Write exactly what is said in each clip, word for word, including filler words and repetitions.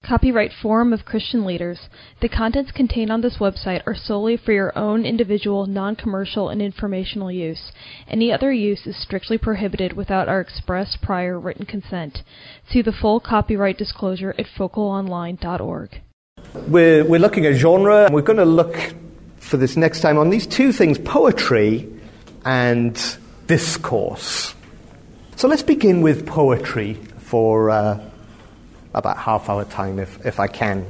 Copyright Forum of Christian Leaders. The contents contained on this website are solely for your own individual, non-commercial, and informational use. Any other use is strictly prohibited without our express prior written consent. See the full copyright disclosure at focal online dot org. We're, we're looking at genre, and we're going to look for this next time on these two things, poetry and discourse. So let's begin with poetry for uh, about half our time, if, if I can.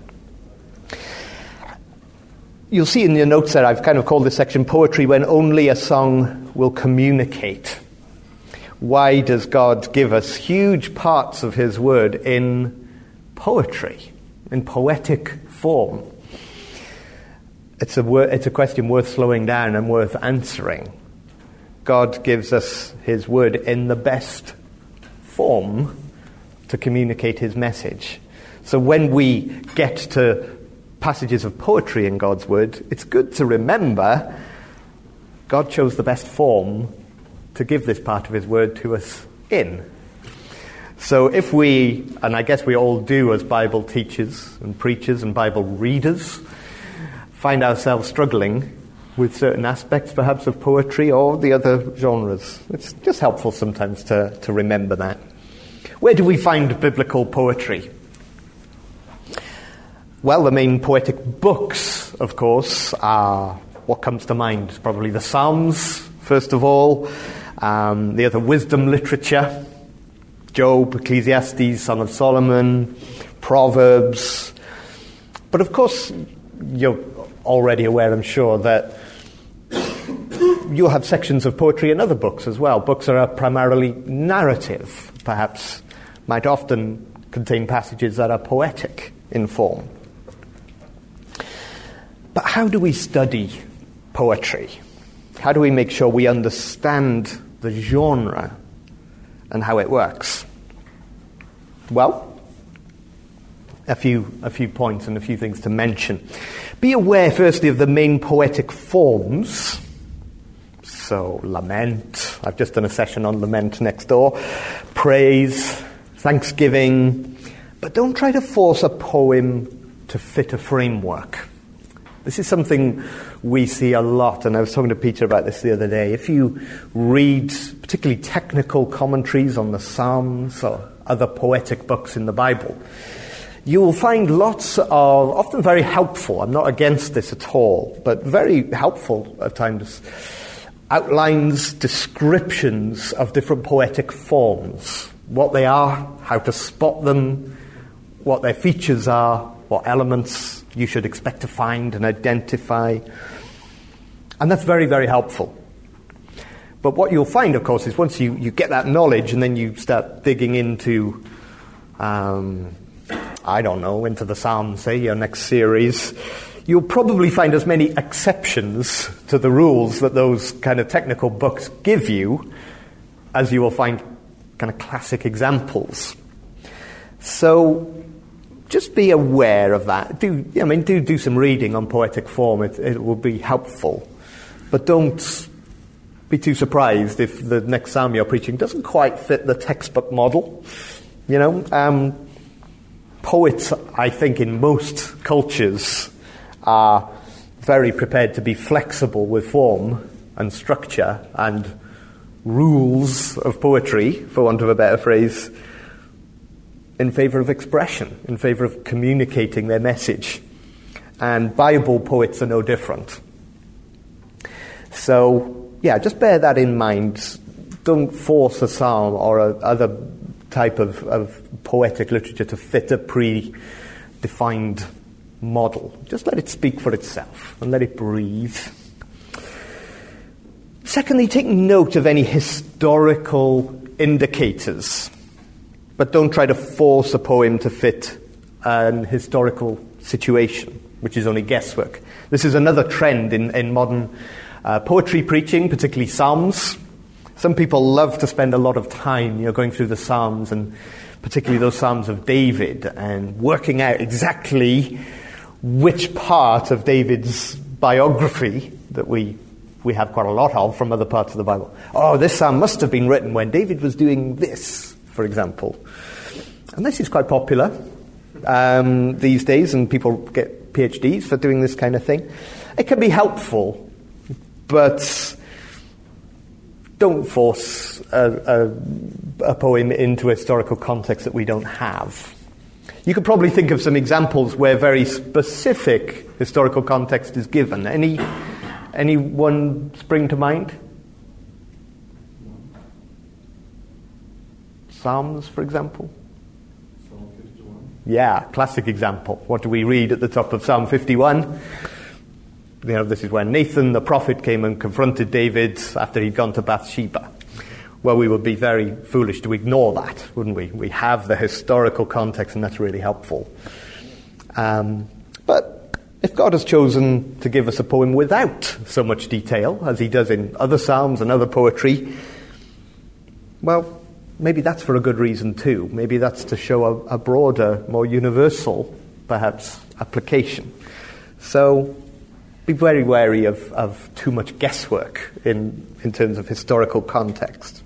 You'll see in your notes there, I've kind of called this section Poetry When Only a Song Will Communicate. Why does God give us huge parts of his word in poetry, in poetic form? It's a, wor- it's a question worth slowing down and worth answering. God gives us his word in the best form to communicate his message. So when we get to passages of poetry in God's word, it's good to remember God chose the best form to give this part of his word to us in. So if we, and I guess we all do as Bible teachers and preachers and Bible readers, find ourselves struggling with certain aspects perhaps of poetry or the other genres, it's just helpful sometimes to, to remember that. Where do we find biblical poetry? Well, the main poetic books, of course, are what comes to mind. Probably the Psalms, first of all, um, the other wisdom literature, Job, Ecclesiastes, Song of Solomon, Proverbs. But of course, you're already aware, I'm sure, that you'll have sections of poetry in other books as well. Books that are primarily narrative, perhaps, might often contain passages that are poetic in form. But how do we study poetry? How do we make sure we understand the genre and how it works? Well, a few a few points and a few things to mention. Be aware, firstly, of the main poetic forms. So, lament. I've just done a session on lament next door. Praise, thanksgiving. But don't try to force a poem to fit a framework. This is something we see a lot, and I was talking to Peter about this the other day. If you read particularly technical commentaries on the Psalms or other poetic books in the Bible, you will find lots of, often very helpful, I'm not against this at all, but very helpful at times, outlines, descriptions of different poetic forms, what they are, how to spot them, what their features are, what elements you should expect to find and identify. And that's very, very helpful. But what you'll find, of course, is once you, you get that knowledge and then you start digging into, um, I don't know, into the Psalms, say, your next series, you'll probably find as many exceptions to the rules that those kind of technical books give you as you will find kind of classic examples. So just be aware of that. Do I mean do do some reading on poetic form. It it will be helpful, but don't be too surprised if the next psalm you're preaching doesn't quite fit the textbook model. You know, um, poets, I think, in most cultures are very prepared to be flexible with form and structure and rules of poetry, for want of a better phrase, in favour of expression, in favour of communicating their message. And Bible poets are no different. So, yeah, just bear that in mind. Don't force a psalm or a other type of, of poetic literature to fit a predefined model. Just let it speak for itself and let it breathe. Secondly, take note of any historical indicators. But don't try to force a poem to fit an historical situation, which is only guesswork. This is another trend in, in modern uh, poetry preaching, particularly Psalms. Some people love to spend a lot of time, you know, going through the Psalms, and particularly those Psalms of David, and working out exactly which part of David's biography that we we have quite a lot of from other parts of the Bible. Oh, this psalm must have been written when David was doing this, for example. And this is quite popular. um, these days, and people get PhDs for doing this kind of thing. It can be helpful, but don't force a, a, a poem into a historical context that we don't have. You could probably think of some examples where very specific historical context is given. Any, anyone spring to mind? Psalms, for example? Psalm fifty-one. Yeah, classic example. What do we read at the top of Psalm fifty-one? You know, this is when Nathan the prophet came and confronted David after he'd gone to Bathsheba. Well, we would be very foolish to ignore that, wouldn't we? We have the historical context, and that's really helpful. Um, but if God has chosen to give us a poem without so much detail, as he does in other psalms and other poetry, well, maybe that's for a good reason too. Maybe that's to show a, a broader, more universal, perhaps, application. So be very wary of, of too much guesswork in, in terms of historical context.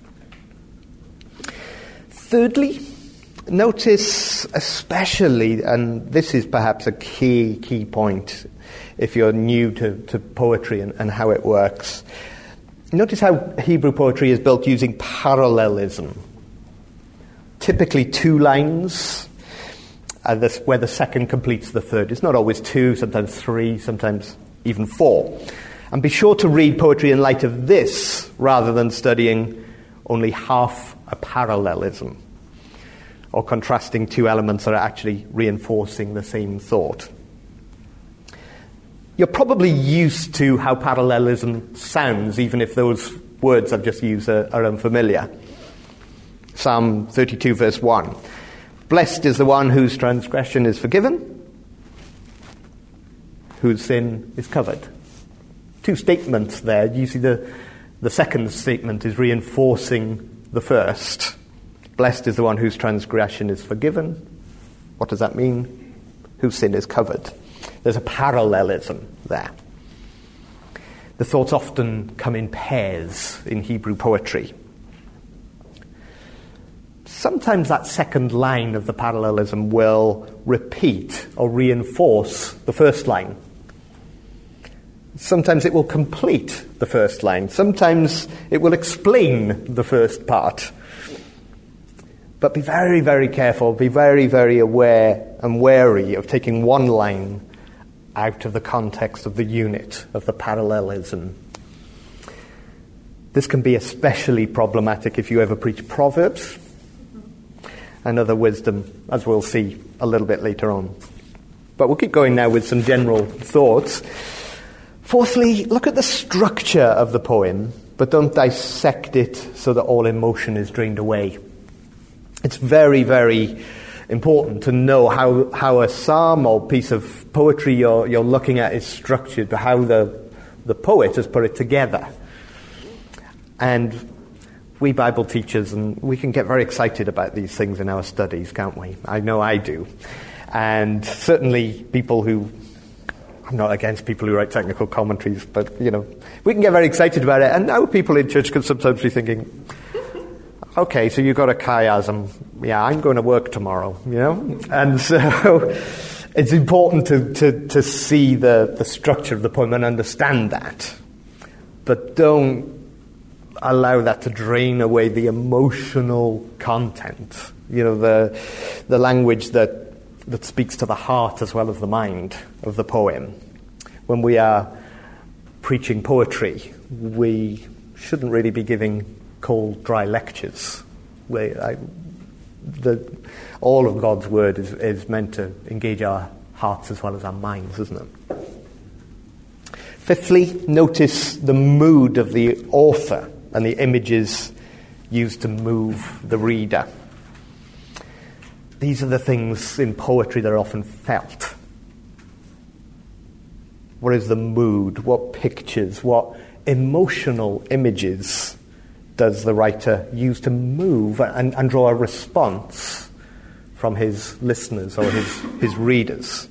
Thirdly, notice especially, and this is perhaps a key, key point if you're new to, to poetry and, and how it works, notice how Hebrew poetry is built using parallelism. Typically two lines, uh, this, where the second completes the third. It's not always two, sometimes three, sometimes even four. And be sure to read poetry in light of this, rather than studying only half a parallelism, or contrasting two elements that are actually reinforcing the same thought. You're probably used to how parallelism sounds, even if those words I've just used are, are unfamiliar. Psalm thirty-two, verse one. Blessed is the one whose transgression is forgiven, whose sin is covered. Two statements there. You see the, the second statement is reinforcing the first. Blessed is the one whose transgression is forgiven. What does that mean? Whose sin is covered. There's a parallelism there. The thoughts often come in pairs in Hebrew poetry. Sometimes that second line of the parallelism will repeat or reinforce the first line. Sometimes it will complete the first line. Sometimes it will explain the first part. But be very, very careful, be very, very aware and wary of taking one line out of the context of the unit, of the parallelism. This can be especially problematic if you ever preach Proverbs and other wisdom, as we'll see a little bit later on. But we'll keep going now with some general thoughts. Fourthly, look at the structure of the poem, but don't dissect it so that all emotion is drained away. It's very, very important to know how, how a psalm or piece of poetry you're, you're looking at is structured, how the, the poet has put it together. And we Bible teachers, and we can get very excited about these things in our studies, can't we? I know I do. And certainly people who, I'm not against people who write technical commentaries, but, you know, we can get very excited about it. And now people in church can sometimes be thinking, okay, so you've got a chiasm. Yeah, I'm going to work tomorrow, you know? And so it's important to, to, to see the, the structure of the poem and understand that. But don't allow that to drain away the emotional content, you know, the the language that that speaks to the heart as well as the mind of the poem. When we are preaching poetry, we shouldn't really be giving cold, dry lectures. We, I, the, all of God's word is, is meant to engage our hearts as well as our minds, isn't it? Fifthly, notice the mood of the author and the images used to move the reader. These are the things in poetry that are often felt. What is the mood? What pictures? What emotional images does the writer use to move and, and draw a response from his listeners or his, his readers?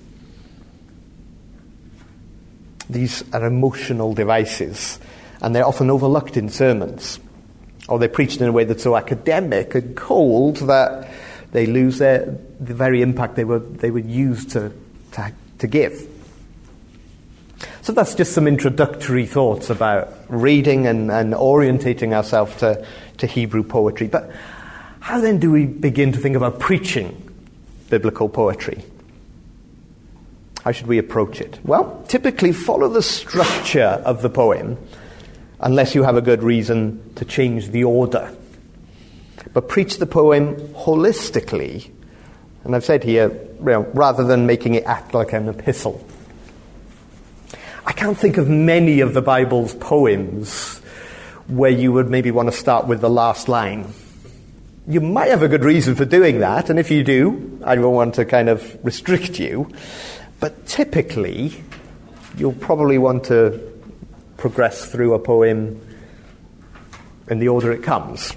These are emotional devices, and they're often overlooked in sermons, or they're preached in a way that's so academic and cold that they lose their, the very impact they were they were used to, to, to give. So that's just some introductory thoughts about reading and, and orientating ourselves to, to Hebrew poetry. But how then do we begin to think about preaching biblical poetry? How should we approach it? Well, typically follow the structure of the poem, unless you have a good reason to change the order. But preach the poem holistically. And I've said here, you know, rather than making it act like an epistle. I can't think of many of the Bible's poems where you would maybe want to start with the last line. You might have a good reason for doing that, and if you do, I don't want to kind of restrict you. But typically, you'll probably want to progress through a poem in the order it comes.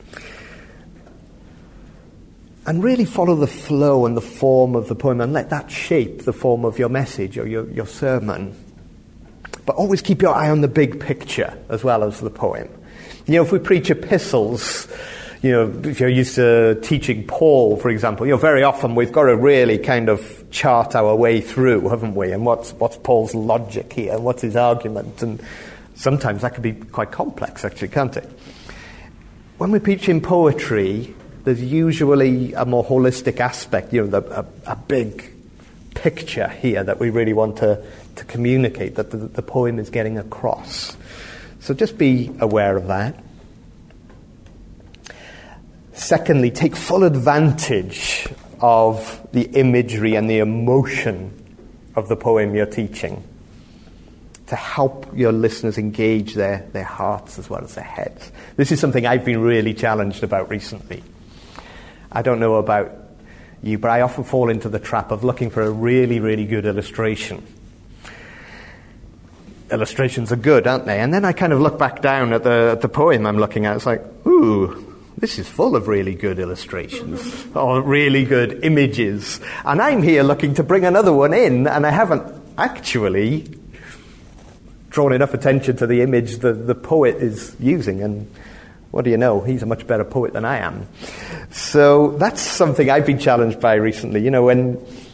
And really follow the flow and the form of the poem and let that shape the form of your message or your, your sermon. But always keep your eye on the big picture as well as the poem. You know, if we preach epistles, you know, if you're used to teaching Paul, for example, you know, very often we've got to really kind of chart our way through, haven't we? And what's what's Paul's logic here? And what's his argument? And sometimes that can be quite complex, actually, can't it? When we preach in poetry, there's usually a more holistic aspect, you know, the, a, a big picture here that we really want to, to communicate, that the, the poem is getting across. So just be aware of that. Secondly, take full advantage of the imagery and the emotion of the poem you're teaching to help your listeners engage their, their hearts as well as their heads. This is something I've been really challenged about recently. I don't know about you, but I often fall into the trap of looking for a really, really good illustration. Illustrations are good, aren't they? And then I kind of look back down at the, at the poem I'm looking at. It's like, ooh, this is full of really good illustrations or really good images. And I'm here looking to bring another one in, and I haven't actually drawn enough attention to the image the, the poet is using. And what do you know? He's a much better poet than I am. So that's something I've been challenged by recently. You know, when,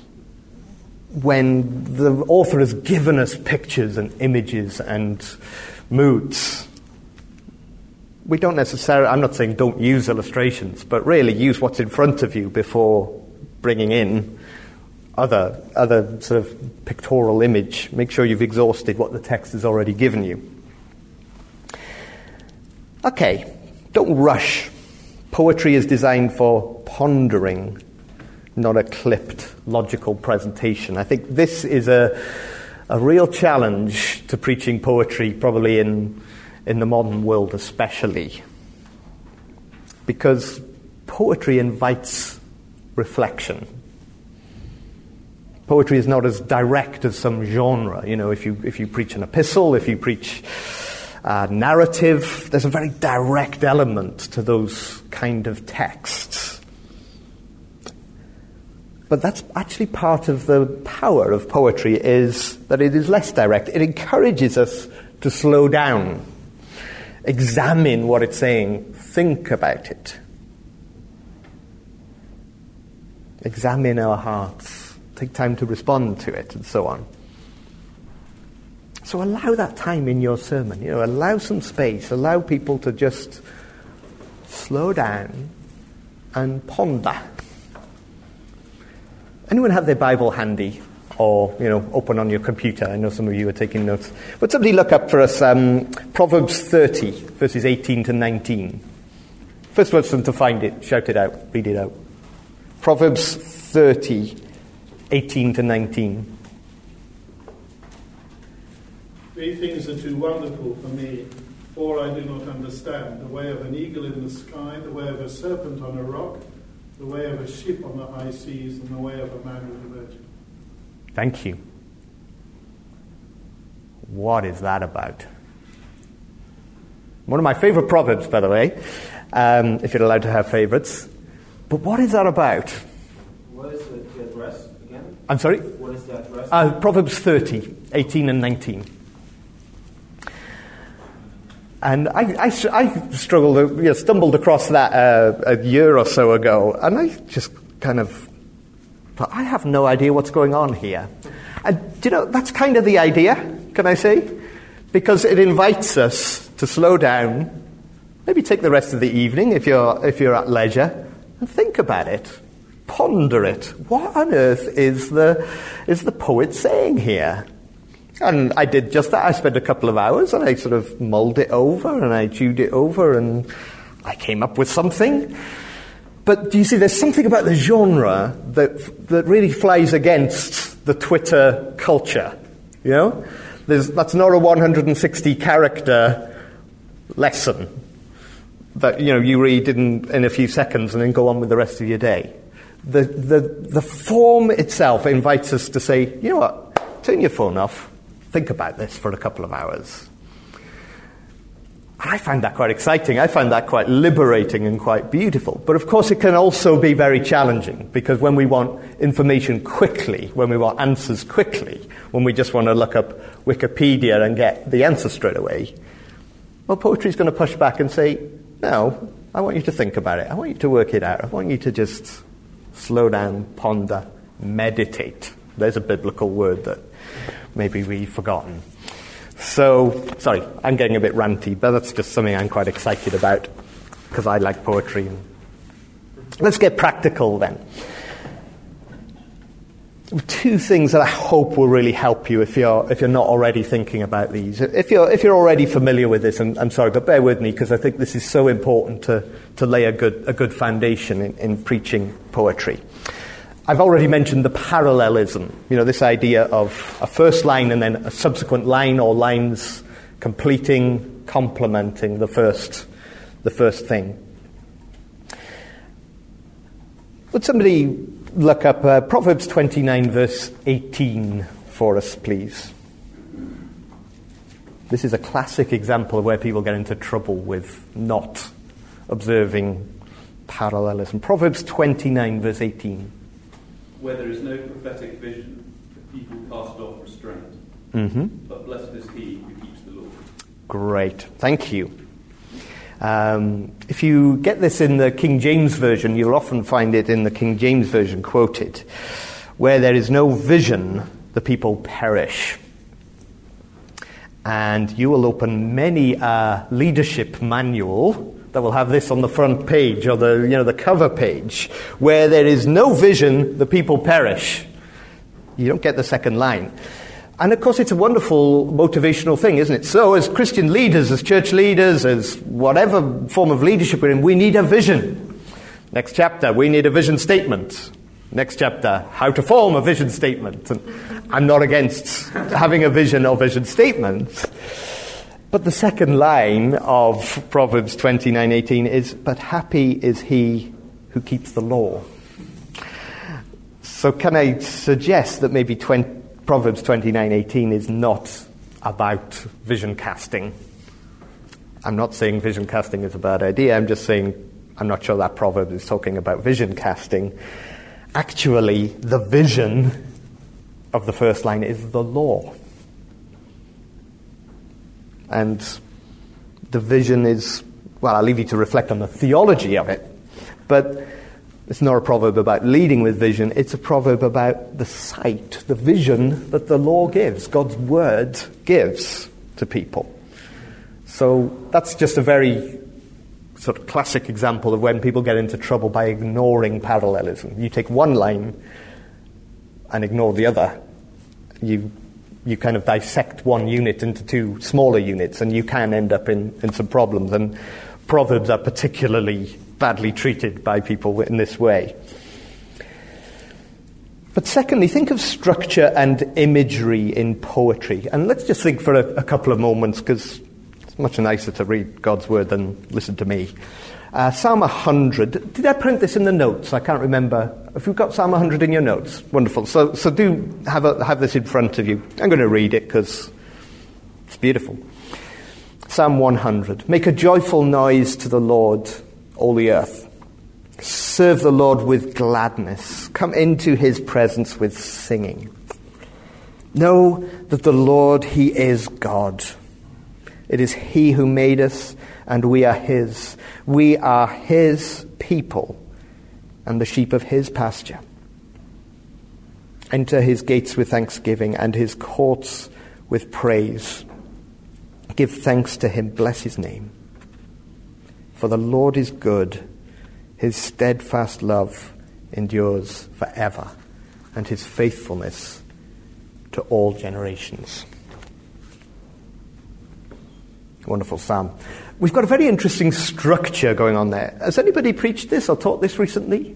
when the author has given us pictures and images and moods, we don't necessarily, I'm not saying don't use illustrations, but really use what's in front of you before bringing in other other sort of pictorial image. Make sure you've exhausted what the text has already given you. Okay, don't rush. Poetry is designed for pondering, not a clipped, logical presentation. I think this is a a real challenge to preaching poetry, probably in in the modern world especially, because poetry invites reflection. Poetry is not as direct as some genre. You know, if you if you preach an epistle, if you preach a narrative, there's a very direct element to those kind of texts. But that's actually part of the power of poetry, is that it is less direct. It encourages us to slow down, examine what it's saying, think about it. Examine our hearts, take time to respond to it, and so on. So allow that time in your sermon. You know, allow some space, allow people to just slow down and ponder. Anyone have their Bible handy? Or, you know, open on your computer. I know some of you are taking notes. Would somebody look up for us um, Proverbs thirty, verses eighteen to nineteen? First person to find it, shout it out, read it out. Proverbs thirty, eighteen to nineteen. Three things are too wonderful for me, four I do not understand. The way of an eagle in the sky, the way of a serpent on a rock, the way of a ship on the high seas, and the way of a man with a virgin. Thank you. What is that about? One of my favorite proverbs, by the way, um, if you're allowed to have favorites. But what is that about? What is the, the address again? I'm sorry? What is the address? Uh, Proverbs thirty, eighteen and nineteen. And I, I, I struggled, you know, stumbled across that uh, a year or so ago, and I just kind of thought, I have no idea what's going on here. And, you know, that's kind of the idea, can I say? Because it invites us to slow down, maybe take the rest of the evening if you're if you're at leisure, and think about it, ponder it. What on earth is the is the poet saying here? And I did just that. I spent a couple of hours and I sort of mulled it over and I chewed it over and I came up with something. But do you see, there's something about the genre that that really flies against the Twitter culture, you know? There's, that's not a one hundred sixty character lesson that, you know, you read in, in a few seconds and then go on with the rest of your day. The, the, the form itself invites us to say, you know what, turn your phone off. Think about this for a couple of hours. I find that quite exciting. I find that quite liberating and quite beautiful. But of course it can also be very challenging, because when we want information quickly, when we want answers quickly, when we just want to look up Wikipedia and get the answer straight away, well, poetry is going to push back and say, no, I want you to think about it. I want you to work it out. I want you to just slow down, ponder, meditate. There's a biblical word that maybe we've forgotten. So, sorry, I'm getting a bit ranty, but that's just something I'm quite excited about, because I like poetry. Let's get practical then. Two things that I hope will really help you if you're if you're not already thinking about these. If you're if you're already familiar with this, and I'm sorry, but bear with me, because I think this is so important to, to lay a good a good foundation in, in preaching poetry. I've already mentioned the parallelism, you know, this idea of a first line and then a subsequent line or lines completing, complementing the first, the first thing. Would somebody look up uh, Proverbs twenty-nine, verse eighteen for us, please? This is a classic example of where people get into trouble with not observing parallelism. Proverbs twenty-nine, verse eighteen. Where there is no prophetic vision, the people cast off restraint. Mm-hmm. But blessed is he who keeps the law. Great, thank you. Um, if you get this in the King James Version, you'll often find it in the King James Version quoted. Where there is no vision, the people perish. And you will open many a leadership manual that will have this on the front page or the you know the cover page. Where there is no vision, the people perish. You don't get the second line. And of course it's a wonderful motivational thing, isn't it? So as Christian leaders, as church leaders, as whatever form of leadership we're in, we need a vision. Next chapter, we need a vision statement. Next chapter, how to form a vision statement. And I'm not against having a vision or vision statement. But the second line of Proverbs twenty-nine eighteen is, but happy is he who keeps the law. So can I suggest that maybe twenty, Proverbs twenty-nine eighteen is not about vision casting? I'm not saying vision casting is a bad idea. I'm just saying I'm not sure that proverb is talking about vision casting. Actually, the vision of the first line is the law. And the vision is, well, I'll leave you to reflect on the theology of it. But it's not a proverb about leading with vision. It's a proverb about the sight, the vision that the law gives, God's word gives to people. So that's just a very sort of classic example of when people get into trouble by ignoring parallelism. You take one line and ignore the other. You you kind of dissect one unit into two smaller units, and you can end up in, in some problems. And Proverbs are particularly badly treated by people in this way. But secondly, think of structure and imagery in poetry. And let's just think for a, a couple of moments, because it's much nicer to read God's word than listen to me. Uh, Psalm one hundred. Did I print this in the notes? I can't remember. Have you got Psalm one hundred in your notes? Wonderful. So so do have a, have this in front of you. I'm going to read it because it's beautiful. Psalm one hundred. Make a joyful noise to the Lord, all the earth. Serve the Lord with gladness. Come into his presence with singing. Know that the Lord, he is God. It is he who made us, and we are his. We are his people, and the sheep of his pasture. Enter his gates with thanksgiving, and his courts with praise. Give thanks to him, bless his name. For the Lord is good, his steadfast love endures forever, and his faithfulness to all generations. Wonderful psalm. We've got a very interesting structure going on there. Has anybody preached this or taught this recently?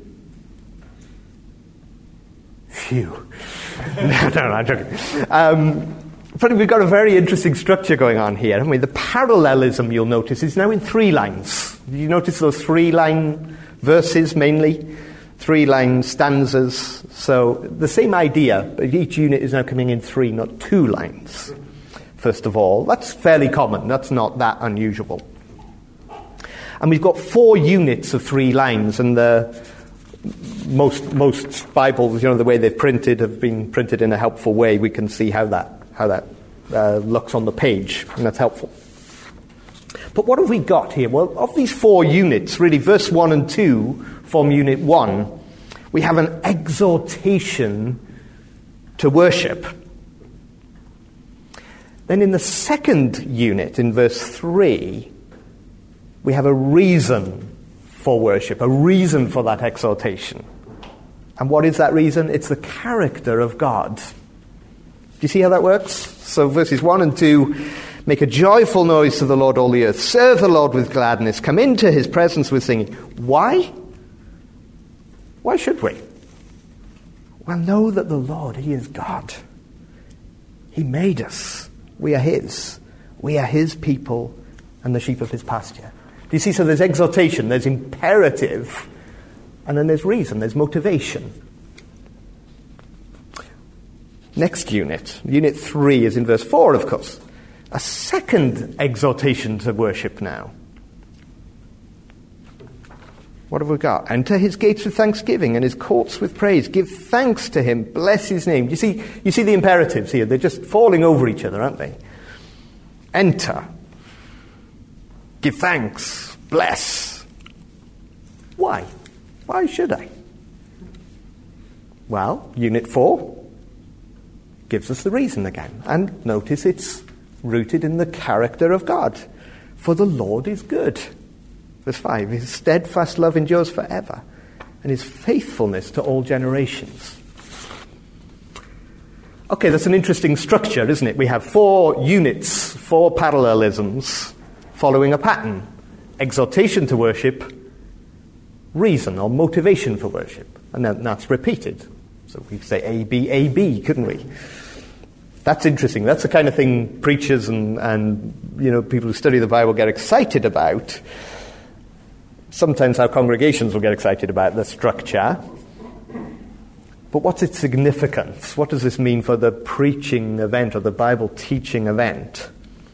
Phew. no, no, no, I'm joking. Um, but we've got a very interesting structure going on here, haven't we? The parallelism, you'll notice, is now in three lines. Did you notice those three-line verses mainly? Three-line stanzas. So the same idea, but each unit is now coming in three, not two lines. First of all, that's fairly common. That's not that unusual. And we've got four units of three lines, and the most most Bibles, you know, the way they've printed, have been printed in a helpful way. We can see how that how that uh, looks on the page, and that's helpful. But what have we got here? Well, of these four units, really, verse one and two form unit one. We have an exhortation to worship. Then in the second unit, in verse three, we have a reason for worship, a reason for that exhortation. And what is that reason? It's the character of God. Do you see how that works? So verses one and two, make a joyful noise to the Lord, all the earth. Serve the Lord with gladness. Come into his presence with singing. Why? Why should we? Well, know that the Lord, he is God. He made us. We are his. We are his people and the sheep of his pasture. Do you see? So there's exhortation, there's imperative, and then there's reason, there's motivation. Next unit, unit three, is in verse four, of course. A second exhortation to worship now. What have we got? Enter his gates with thanksgiving and his courts with praise. Give thanks to him. Bless his name. You see, you see the imperatives here. They're just falling over each other, aren't they? Enter. Give thanks. Bless. Why? Why should I? Well, unit four gives us the reason again. And notice it's rooted in the character of God. For the Lord is good. Verse five, his steadfast love endures forever, and his faithfulness to all generations. Okay, that's an interesting structure, isn't it? We have four units, four parallelisms, following a pattern. Exhortation to worship, reason or motivation for worship. And then that's repeated. So we could say A, B, A, B, couldn't we? That's interesting. That's the kind of thing preachers and, and you know, people who study the Bible get excited about. Sometimes our congregations will get excited about the structure. But what's its significance? What does this mean for the preaching event or the Bible teaching event?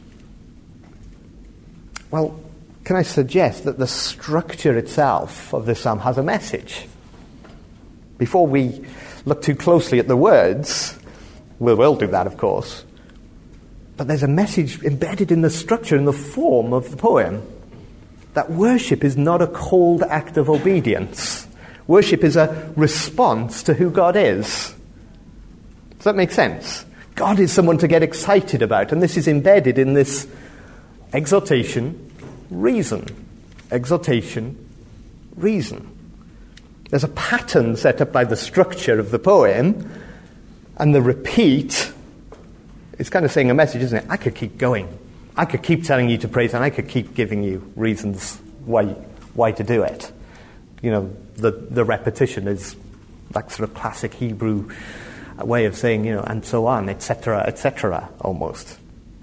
Well, can I suggest that the structure itself of this psalm has a message? Before we look too closely at the words, we will do that, of course, but there's a message embedded in the structure, in the form of the poem. That worship is not a cold act of obedience. Worship is a response to who God is. Does that make sense? God is someone to get excited about, and this is embedded in this exhortation, reason. Exhortation, reason. There's a pattern set up by the structure of the poem, and the repeat is kind of saying a message, isn't it? I could keep going. I could keep telling you to praise, and I could keep giving you reasons why why to do it. You know, the the repetition is like sort of classic Hebrew way of saying, you know, and so on, et cetera, et cetera, almost.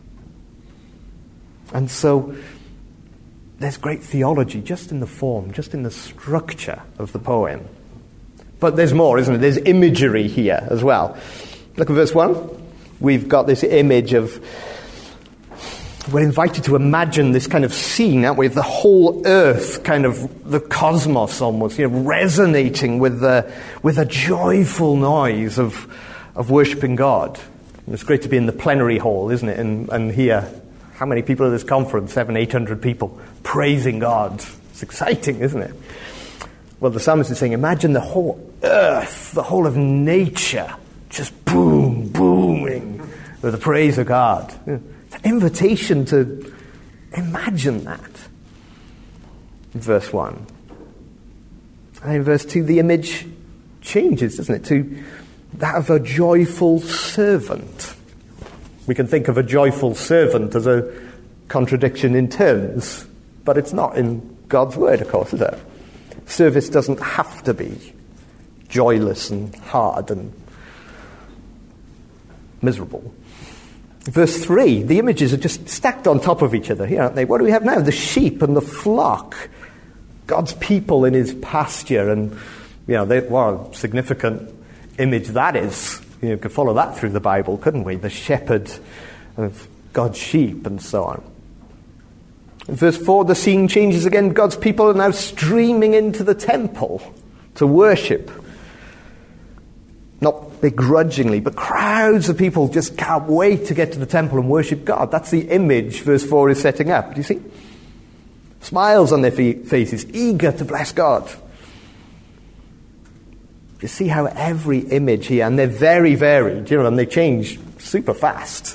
And so there's great theology just in the form, just in the structure of the poem. But there's more, isn't it? There's imagery here as well. Look at verse one. We've got this image of, we're invited to imagine this kind of scene, aren't we, of the whole earth, kind of the cosmos almost, you know, resonating with the with a joyful noise of of worshipping God. And it's great to be in the plenary hall, isn't it, and, and hear how many people at this conference? Seven, eight hundred people praising God. It's exciting, isn't it? Well, the psalmist is saying, imagine the whole earth, the whole of nature, just boom, booming with the praise of God. It's an invitation to imagine that. In verse one. And in verse two, the image changes, doesn't it, to that of a joyful servant. We can think of a joyful servant as a contradiction in terms, but it's not in God's word, of course, is it? Service doesn't have to be joyless and hard and miserable. Verse three, the images are just stacked on top of each other here, aren't they? What do we have now? The sheep and the flock. God's people in his pasture, and, you know, they, what a significant image that is. You know, we could follow that through the Bible, couldn't we? The shepherd of God's sheep and so on. In verse four, the scene changes again. God's people are now streaming into the temple to worship. Not begrudgingly, but crowds of people just can't wait to get to the temple and worship God. That's the image verse four is setting up. Do you see? Smiles on their faces, eager to bless God. You see how every image here, and they're very varied, you know, and they change super fast.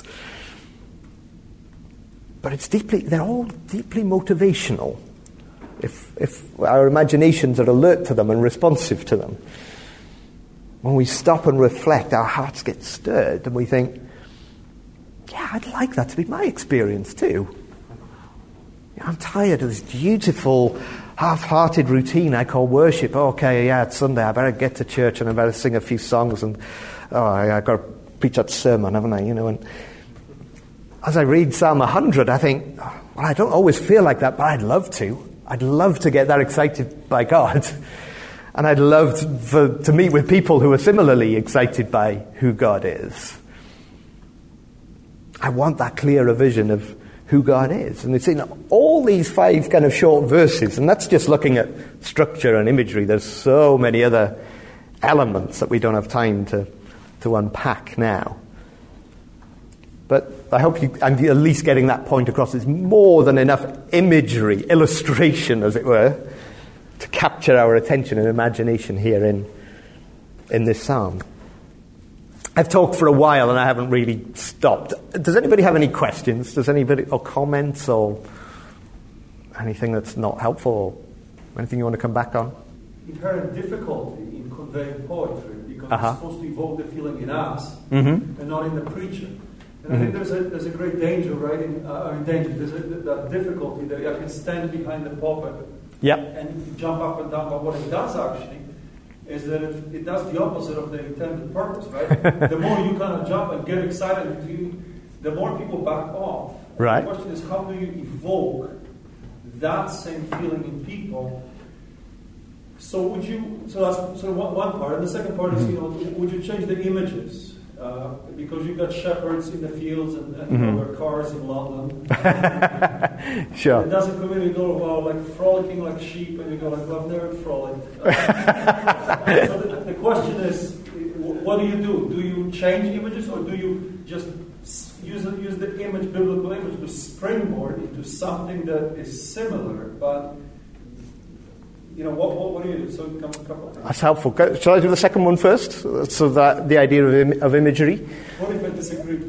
But it's deeply, they're all deeply motivational. If, if our imaginations are alert to them and responsive to them. When we stop and reflect, our hearts get stirred and we think, yeah, I'd like that to be my experience too. I'm tired of this beautiful, half-hearted routine I call worship. Oh, okay, yeah, it's Sunday. I better get to church and I better sing a few songs and oh, I, I've got to preach that sermon, haven't I? You know. And as I read Psalm one hundred, I think, well, I don't always feel like that, but I'd love to. I'd love to get that excited by God, and I'd love to, for, to meet with people who are similarly excited by who God is. I want that clearer vision of who God is. And it's in all these five kind of short verses, and that's just looking at structure and imagery. There's so many other elements that we don't have time to, to unpack now. But I hope you, I'm at least getting that point across. There's more than enough imagery, illustration, as it were, to capture our attention and imagination here in, in this psalm. I've talked for a while and I haven't really stopped. Does anybody have any questions? Does anybody, or comments, or anything that's not helpful, or anything you want to come back on? Inherent difficulty in conveying poetry, because uh-huh. it's supposed to evoke the feeling in us mm-hmm. and not in the preacher. And mm-hmm. I think there's a there's a great danger, right? In, uh, in danger, there's a, that difficulty that I can stand behind the pulpit yep. and jump up and down, but what it does actually is that it, it does the opposite of the intended purpose, right? The more you kind of jump and get excited, you, the more people back off. Right. The question is, how do you evoke that same feeling in people? So would you? So that's so one, one part, and the second part is, you know, would you change the images? Uh, because you've got shepherds in the fields and, and mm-hmm. other cars in London. Sure. It doesn't come in and you go, well, like frolicking like sheep, and you go, like, well, I've never frolicked. Uh, so the, the question is, what do you do? Do you change images, or do you just use use the image, biblical image, to springboard into something that is similar, but you know, what, what, what do you do? So, come, couple of That's helpful. Shall I do the second one first? So that the idea of, Im- of imagery. What if I disagree?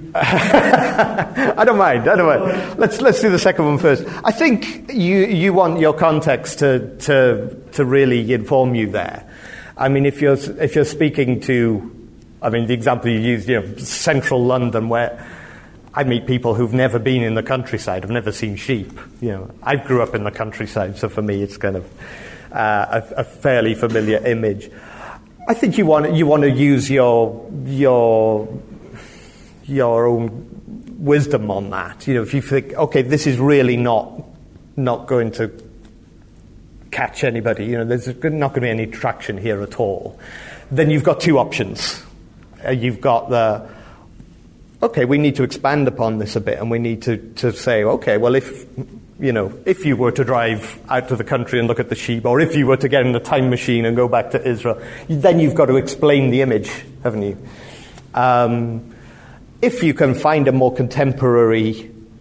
I don't mind. I don't mind. Let's let's do the second one first. I think you you want your context to to to really inform you there. I mean, if you're if you're speaking to, I mean, the example you used, you know, central London, where I meet people who've never been in the countryside, have never seen sheep. You know, I grew up in the countryside, so for me, it's kind of Uh, a, a fairly familiar image. I think you want you want to use your your your own wisdom on that. You know, if you think, okay, this is really not not going to catch anybody. You know, there's not going to be any traction here at all. Then you've got two options. Uh, you've got the okay, we need to expand upon this a bit, and we need to to say, okay, well, if you know, if you were to drive out to the country and look at the sheep, or if you were to get in a time machine and go back to Israel, then you've got to explain the image, haven't you? Um, if you can find a more contemporary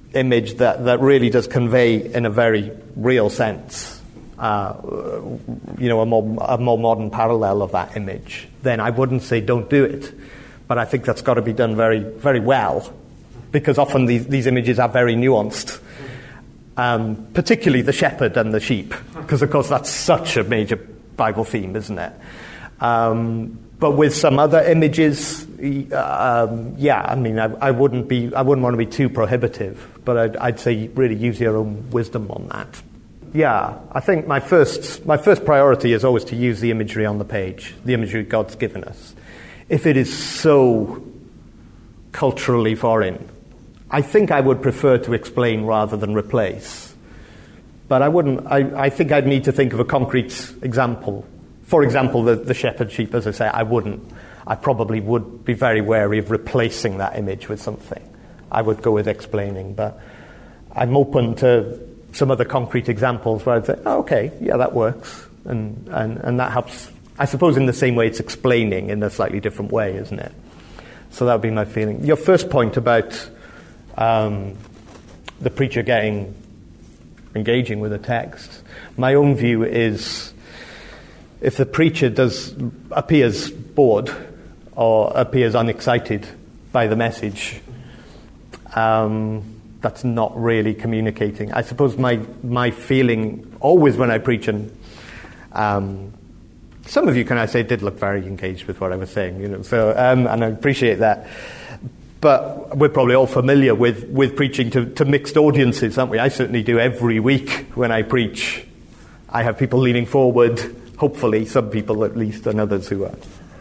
image that, that really does convey in a very real sense, uh, you know, a more, a more modern parallel of that image, then I wouldn't say don't do it. But I think that's got to be done very, very well, because often these, these images are very nuanced, um, particularly the shepherd and the sheep, because of course that's such a major Bible theme, isn't it? Um, but with some other images, um, yeah, I mean, I, I wouldn't be, I wouldn't want to be too prohibitive, but I'd, I'd say really use your own wisdom on that. Yeah, I think my first, my first priority is always to use the imagery on the page, the imagery God's given us. If it is so culturally foreign, I think I would prefer to explain rather than replace. But I wouldn't, I, I think I'd need to think of a concrete example. For example, the, the shepherd sheep, as I say, I wouldn't. I probably would be very wary of replacing that image with something. I would go with explaining, but I'm open to some other concrete examples where I'd say, oh, okay, yeah, that works. And, and, and that helps, I suppose in the same way it's explaining in a slightly different way, isn't it? So that would be my feeling. Your first point about um, the preacher getting, engaging with the text, my own view is if the preacher does appears bored or appears unexcited by the message, um, that's not really communicating. I suppose my my feeling always when I preach, and um, some of you, can I say, did look very engaged with what I was saying, you know. So um, and I appreciate that. But we're probably all familiar with, with preaching to, to mixed audiences, aren't we? I certainly do every week when I preach. I have people leaning forward, hopefully, some people at least, and others who are.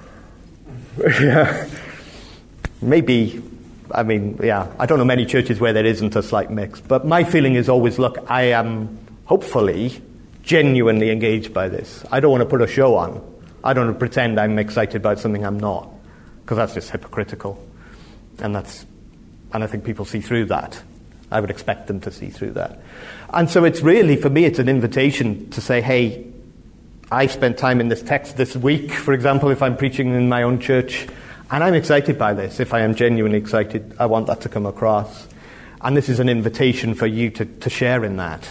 Yeah. Maybe, I mean, yeah, I don't know many churches where there isn't a slight mix. But my feeling is always, look, I am hopefully genuinely engaged by this. I don't want to put a show on. I don't want to pretend I'm excited about something I'm not, because that's just hypocritical. And that's, and I think people see through that. I would expect them to see through that. And so it's really, for me, it's an invitation to say, hey, I spent time in this text this week, for example, if I'm preaching in my own church, and I'm excited by this. If I am genuinely excited, I want that to come across. And this is an invitation for you to, to share in that.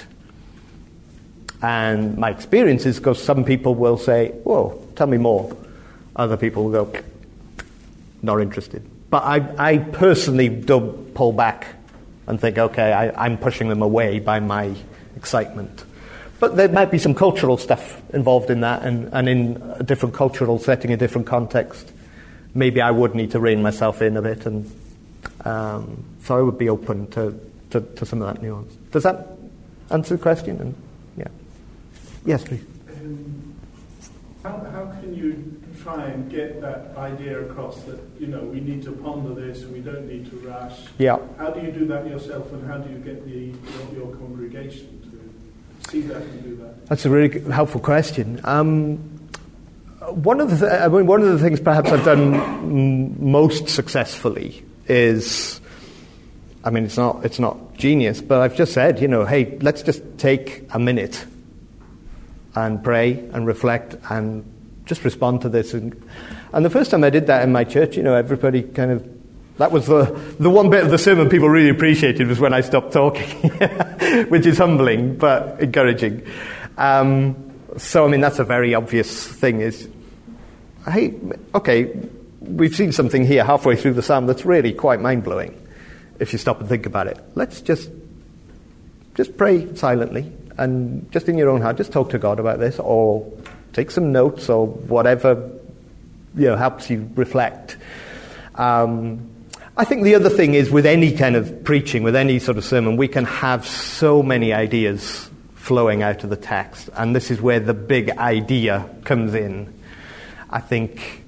And my experience is, because some people will say, whoa, tell me more. Other people will go, not interested. But I, I personally don't pull back and think, okay, I, I'm pushing them away by my excitement. But there might be some cultural stuff involved in that, and, and in a different cultural setting, a different context, maybe I would need to rein myself in a bit. And um, so I would be open to, to, to some of that nuance. Does that answer the question? And yeah. Yes, please. Um, how, how can you try and get that idea across that, you know, we need to ponder this and we don't need to rush? Yeah. How do you do that yourself, and how do you get the your, your congregation to see that and do that? That's a really helpful question. Um, one of the th- I mean, one of the things perhaps I've done m- most successfully is, I mean, it's not it's not genius, but I've just said, you know, hey, let's just take a minute and pray and reflect and just respond to this. And, and the first time I did that in my church, you know, everybody kind of, that was the the one bit of the sermon people really appreciated, was when I stopped talking, which is humbling but encouraging. Um, so, I mean, that's a very obvious thing is, hey, okay, we've seen something here halfway through the psalm that's really quite mind-blowing, if you stop and think about it. Let's just just pray silently, and just in your own heart, just talk to God about this, or take some notes, or whatever, you know, helps you reflect. Um, I think the other thing is, with any kind of preaching, with any sort of sermon, we can have so many ideas flowing out of the text, and this is where the big idea comes in. I think,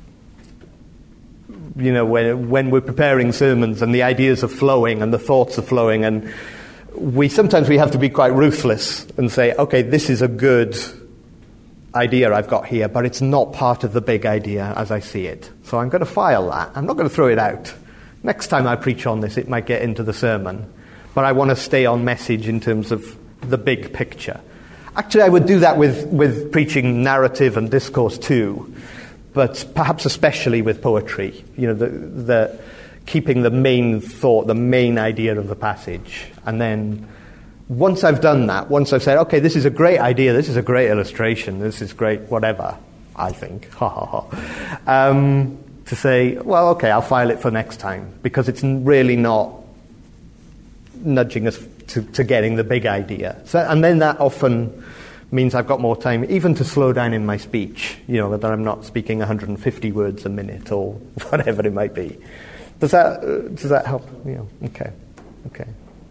you know, when, when we're preparing sermons and the ideas are flowing and the thoughts are flowing, and we sometimes we have to be quite ruthless and say, okay, this is a good idea I've got here, but it's not part of the big idea as I see it. So I'm going to file that. I'm not going to throw it out. Next time I preach on this, it might get into the sermon, but I want to stay on message in terms of the big picture. Actually, I would do that with, with preaching narrative and discourse too, but perhaps especially with poetry. You know, the, the keeping the main thought, the main idea of the passage. And then once I've done that, once I've said, okay, this is a great idea, this is a great illustration, this is great whatever, I think, ha ha ha, um, to say, well, okay, I'll file it for next time, because it's really not nudging us to, to getting the big idea. So, and then that often means I've got more time even to slow down in my speech, you know, that I'm not speaking one hundred fifty words a minute or whatever it might be. Does that uh, does that help? You know, okay, okay.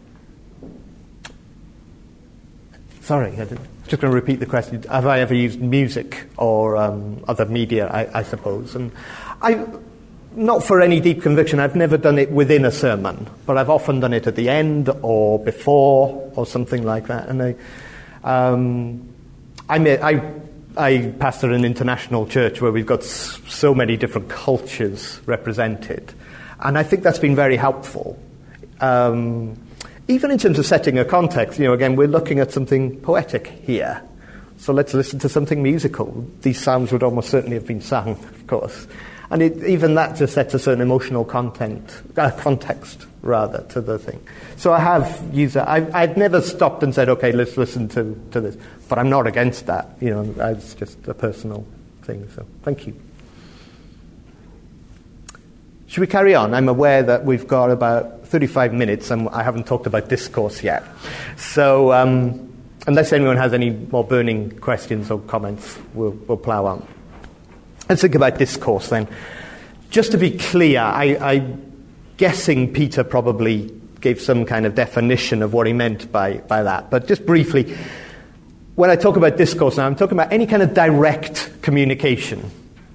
Sorry, I'm just going to repeat the question. Have I ever used music or um, other media, I, I suppose? And I, not for any deep conviction, I've never done it within a sermon, but I've often done it at the end or before or something like that. And I, um, I, may, I, I pastor an international church where we've got s- so many different cultures represented. And I think that's been very helpful. Um, even in terms of setting a context, you know, again, we're looking at something poetic here. So let's listen to something musical. These psalms would almost certainly have been sung, of course. And it, even that just sets a certain emotional content, uh, context, rather, to the thing. So I have used that. I've, I've never stopped and said, okay, let's listen to, to this. But I'm not against that. You know, it's just a personal thing. So thank you. Should we carry on? I'm aware that we've got about thirty-five minutes and I haven't talked about discourse yet. So um, unless anyone has any more burning questions or comments, we'll, we'll plough on. Let's think about discourse then. Just to be clear, I, I'm guessing Peter probably gave some kind of definition of what he meant by, by that. But just briefly, when I talk about discourse now, I'm talking about any kind of direct communication.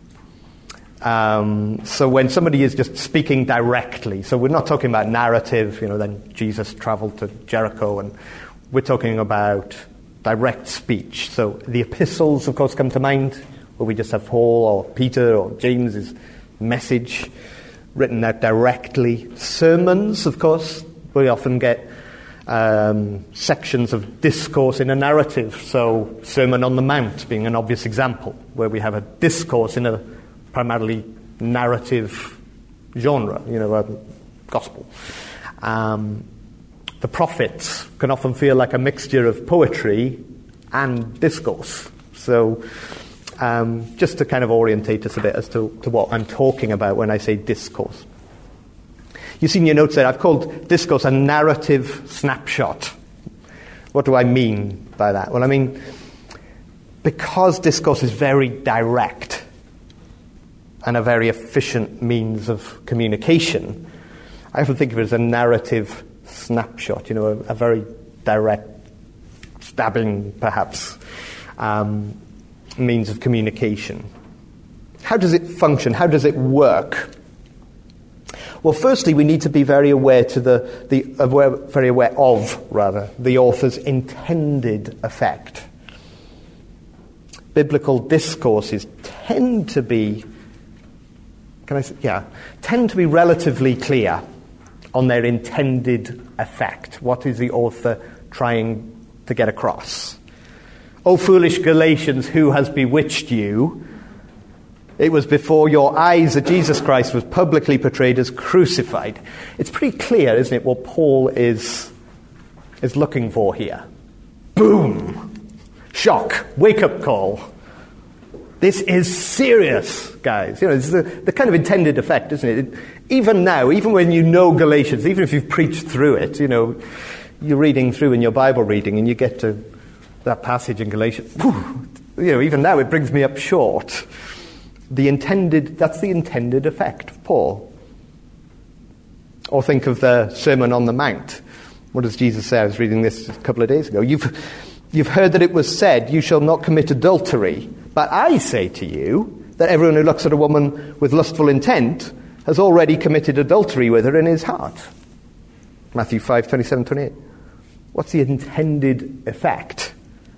Um, so when somebody is just speaking directly, so we're not talking about narrative, you know, then Jesus traveled to Jericho, and we're talking about direct speech. So the epistles, of course, come to mind, where we just have Paul or Peter or James's message written out directly. Sermons, of course, we often get um, sections of discourse in a narrative. So Sermon on the Mount being an obvious example, where we have a discourse in a primarily narrative genre, you know, a gospel. Um, the prophets can often feel like a mixture of poetry and discourse. So um, just to kind of orientate us a bit as to, to what I'm talking about when I say discourse. You see in your notes there, I've called discourse a narrative snapshot. What do I mean by that? Well, I mean, because discourse is very direct and a very efficient means of communication, I often think of it as a narrative snapshot, you know, a, a very direct, stabbing, perhaps, um, means of communication. How does it function? How does it work? Well, firstly, we need to be very aware to the, the aware, very aware of, rather, the author's intended effect. Biblical discourses tend to be Can I say, yeah, tend to be relatively clear on their intended effect. What is the author trying to get across? O foolish Galatians, who has bewitched you? It was before your eyes that Jesus Christ was publicly portrayed as crucified. It's pretty clear, isn't it, what Paul is, is looking for here. Boom! Shock! Wake-up call. This is serious, guys. You know, this is the, the kind of intended effect, isn't it? it? Even now, even when you know Galatians, even if you've preached through it, you know, you're reading through in your Bible reading and you get to that passage in Galatians, whew, you know, even now it brings me up short. The intended, that's the intended effect of Paul. Or think of the Sermon on the Mount. What does Jesus say? I was reading this a couple of days ago. You've, you've heard that it was said, you shall not commit adultery. But I say to you that everyone who looks at a woman with lustful intent has already committed adultery with her in his heart. Matthew five, twenty-seven, twenty-eight. What's the intended effect?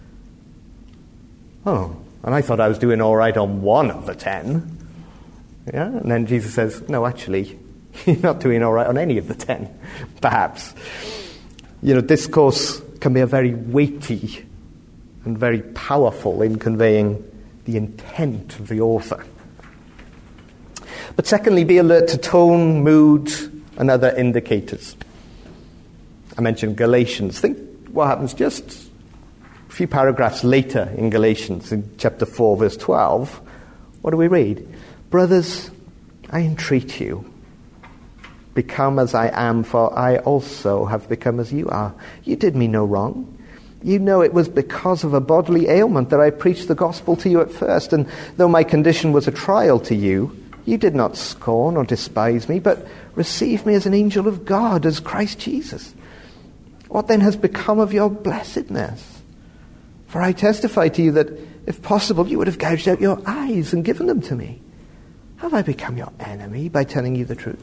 Oh, and I thought I was doing all right on one of the ten. Yeah, and then Jesus says, no, actually, you're not doing all right on any of the ten, perhaps. You know, discourse can be a very weighty and very powerful in conveying the intent of the author. But secondly, be alert to tone, mood, and other indicators. I mentioned Galatians. Think what happens just a few paragraphs later in Galatians, in chapter four, verse twelve. What do we read? Brothers, I entreat you, become as I am, for I also have become as you are. You did me no wrong. You know it was because of a bodily ailment that I preached the gospel to you at first, and though my condition was a trial to you, you did not scorn or despise me, but received me as an angel of God, as Christ Jesus. What then has become of your blessedness? For I testify to you that, if possible, you would have gouged out your eyes and given them to me. Have I become your enemy by telling you the truth?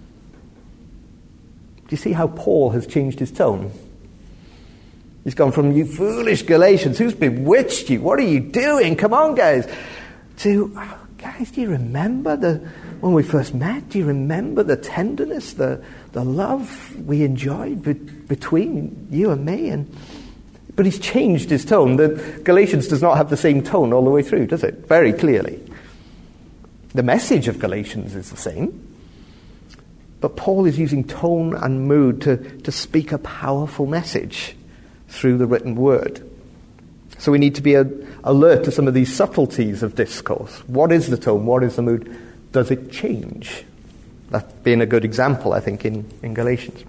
Do you see how Paul has changed his tone? He's gone from, you foolish Galatians, who's bewitched you? What are you doing? Come on, guys. To, oh, guys, do you remember the when we first met? Do you remember the tenderness, the, the love we enjoyed be, between you and me? And But he's changed his tone. The Galatians does not have the same tone all the way through, does it? Very clearly. The message of Galatians is the same. But Paul is using tone and mood to, to speak a powerful message through the written word. So we need to be a, alert to some of these subtleties of discourse. What is the tone? What is the mood? Does it change? That being a good example, I think, in, in Galatians.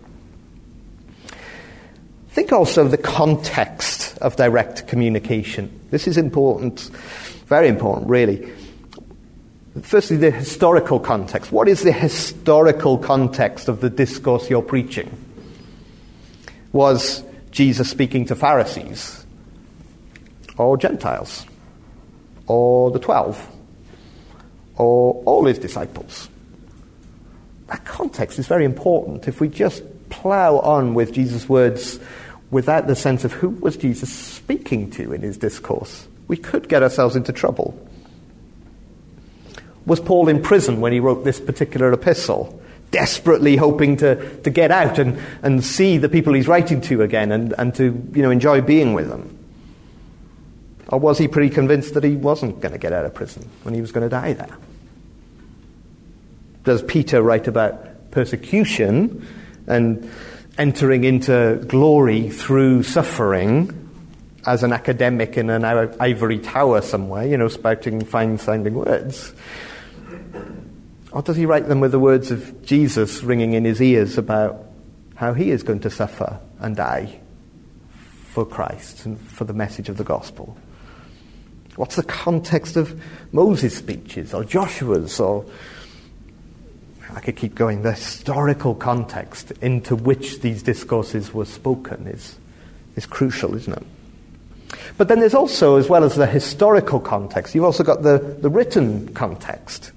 Think also of the context of direct communication. This is important, very important, really. Firstly, the historical context. What is the historical context of the discourse you're preaching? Was Jesus speaking to Pharisees? Or Gentiles? Or the twelve? Or all his disciples? That context is very important. If we just plough on with Jesus' words without the sense of who was Jesus speaking to in his discourse, we could get ourselves into trouble. Was Paul in prison when he wrote this particular epistle, desperately hoping to, to get out and, and see the people he's writing to again and, and to you know enjoy being with them? Or was he pretty convinced that he wasn't going to get out of prison when he was going to die there? Does Peter write about persecution and entering into glory through suffering as an academic in an ivory tower somewhere, you know, spouting fine-sounding words? Or does he write them with the words of Jesus ringing in his ears about how he is going to suffer and die for Christ and for the message of the gospel? What's the context of Moses' speeches or Joshua's, or I could keep going. The historical context into which these discourses were spoken is, is crucial, isn't it? But then there's also, as well as the historical context, you've also got the, the written context.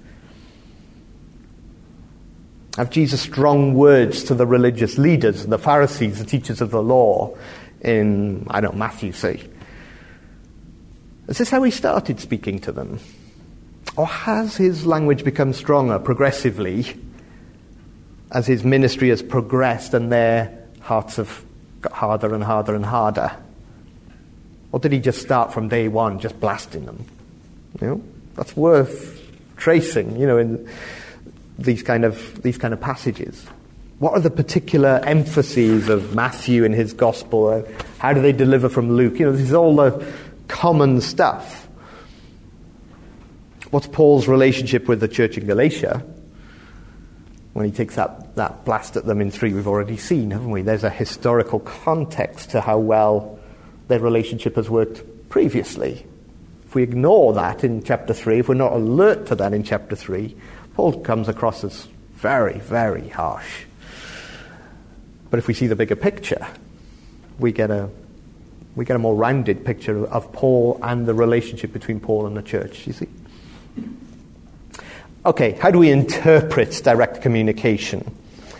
Have Jesus' strong words to the religious leaders, the Pharisees, the teachers of the law, in, I don't know, Matthew, say. Is this how he started speaking to them? Or has his language become stronger progressively as his ministry has progressed and their hearts have got harder and harder and harder? Or did he just start from day one just blasting them? You know, that's worth tracing, you know, in these kind of these kind of passages. What are the particular emphases of Matthew in his gospel? How do they deliver from Luke? You know, this is all the common stuff. What's Paul's relationship with the church in Galatia? When he takes that, that blast at them in three, we've already seen, haven't we? There's a historical context to how well their relationship has worked previously. If we ignore that in chapter three, if we're not alert to that in chapter three, Paul comes across as very, very harsh. But if we see the bigger picture, we get a we get a more rounded picture of Paul and the relationship between Paul and the church, you see. Okay, how do we interpret direct communication?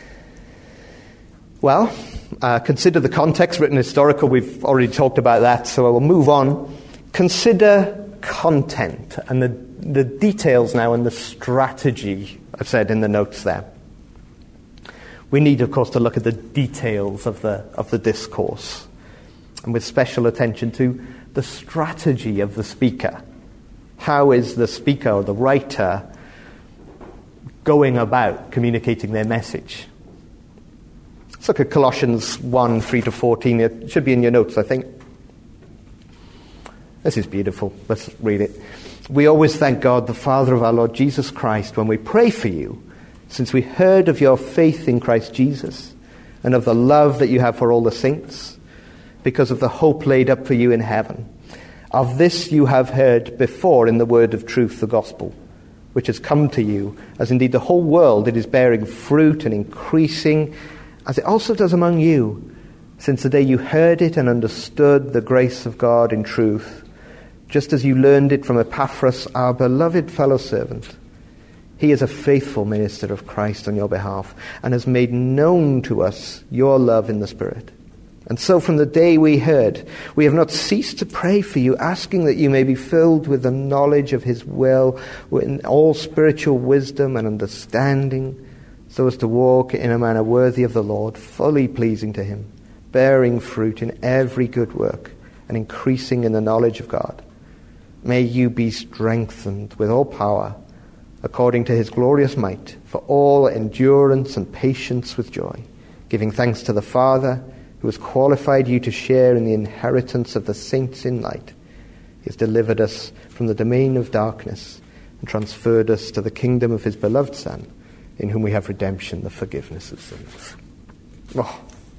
Well, uh, consider the context, written historical. We've already talked about that, so I will move on. Consider content and the, the details now and the strategy, I've said in the notes there. We need, of course, to look at the details of the of the discourse, and with special attention to the strategy of the speaker. How is the speaker or the writer going about communicating their message? Let's look at Colossians one, three to fourteen. It should be in your notes, I think. This is beautiful. Let's read it. We always thank God, the Father of our Lord Jesus Christ, when we pray for you, since we heard of your faith in Christ Jesus and of the love that you have for all the saints, because of the hope laid up for you in heaven. Of this you have heard before in the word of truth, the gospel, which has come to you, as indeed the whole world it is bearing fruit and increasing, as it also does among you, since the day you heard it and understood the grace of God in truth, just as you learned it from Epaphras, our beloved fellow servant. He is a faithful minister of Christ on your behalf, and has made known to us your love in the Spirit. And so from the day we heard, we have not ceased to pray for you, asking that you may be filled with the knowledge of his will, in all spiritual wisdom and understanding, so as to walk in a manner worthy of the Lord, fully pleasing to him, bearing fruit in every good work, and increasing in the knowledge of God. May you be strengthened with all power, according to his glorious might, for all endurance and patience with joy, giving thanks to the Father, who has qualified you to share in the inheritance of the saints in light. He has delivered us from the domain of darkness and transferred us to the kingdom of his beloved Son, in whom we have redemption, the forgiveness of sins. Oh.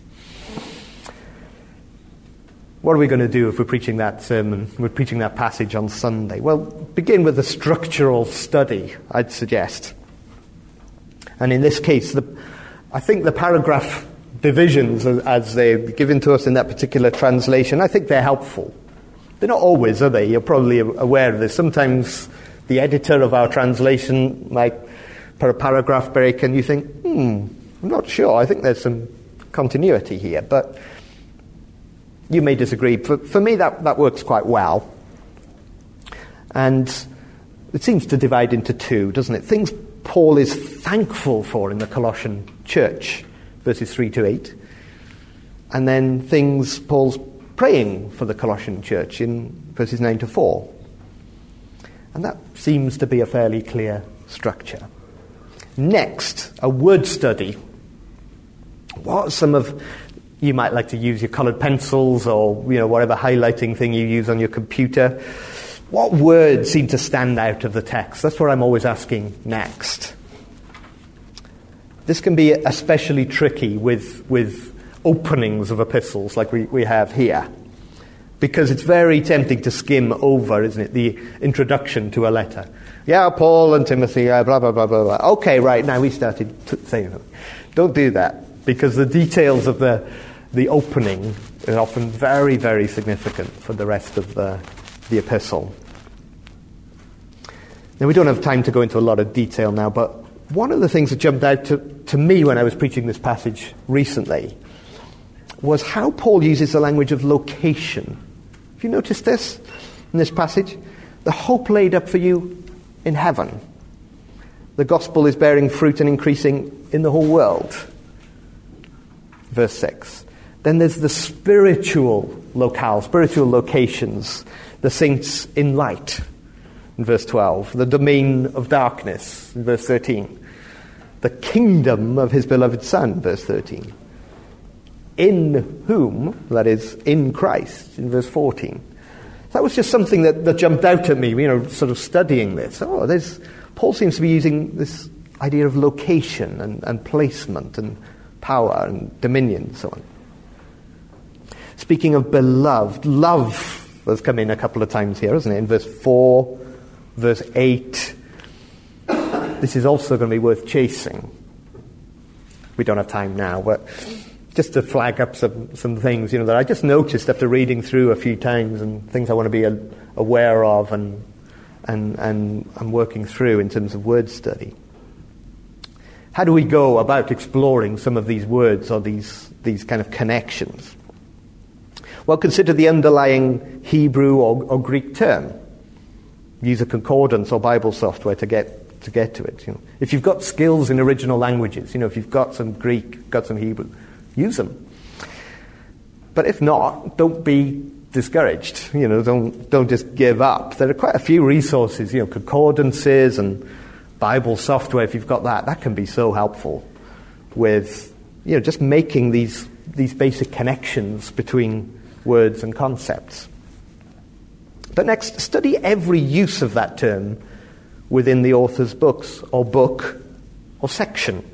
What are we going to do if we're preaching that sermon, we're preaching that passage on Sunday? Well, begin with a structural study, I'd suggest. And in this case, the, I think the paragraph divisions as they're given to us in that particular translation, I think they're helpful. They're not always, are they? You're probably aware of this. Sometimes the editor of our translation might put a paragraph break and you think, hmm, I'm not sure. I think there's some continuity here. But you may disagree. For, for me, that, that works quite well. And it seems to divide into two, doesn't it? Things Paul is thankful for in the Colossian church, verses three to eight. And then things Paul's praying for the Colossian church in verses nine to four. And that seems to be a fairly clear structure. Next, a word study. What are some of... You might like to use your coloured pencils or, you know, whatever highlighting thing you use on your computer. What words seem to stand out of the text? That's what I'm always asking next. This can be especially tricky with, with openings of epistles like we, we have here, because it's very tempting to skim over, isn't it, the introduction to a letter. Yeah, Paul and Timothy, uh, blah, blah, blah, blah, blah. Okay, right, now we started t- saying them. Don't do that, because the details of the the opening are often very, very significant for the rest of the, the epistle. Now, we don't have time to go into a lot of detail now, but one of the things that jumped out to, to me when I was preaching this passage recently was how Paul uses the language of location. Have you noticed this in this passage? The hope laid up for you in heaven. The gospel is bearing fruit and increasing in the whole world. Verse six. Then there's the spiritual locale, spiritual locations, the saints in light, in verse twelve. The domain of darkness, in verse thirteen. The kingdom of his beloved Son, verse thirteen. In whom, that is, in Christ, in verse fourteen. That was just something that, that jumped out at me, you know, sort of studying this. Oh, there's Paul seems to be using this idea of location and, and placement and power and dominion and so on. Speaking of beloved, love has come in a couple of times here, hasn't it? In verse four, verse eight. This is also going to be worth chasing. We don't have time now, but just to flag up some, some things, you know, that I just noticed after reading through a few times, and things I want to be a, aware of and and and I'm working through in terms of word study. How do we go about exploring some of these words or these these kind of connections? Well, consider the underlying Hebrew or, or Greek term. Use a concordance or Bible software to get to get to it. You know, if you've got skills in original languages, you know, if you've got some Greek, got some Hebrew, use them. But if not, don't be discouraged. You know, don't don't just give up. There are quite a few resources. You know, concordances and Bible software. If you've got that, that can be so helpful with you know, just making these, these basic connections between words and concepts. But next, study every use of that term within the author's books, or book, or section.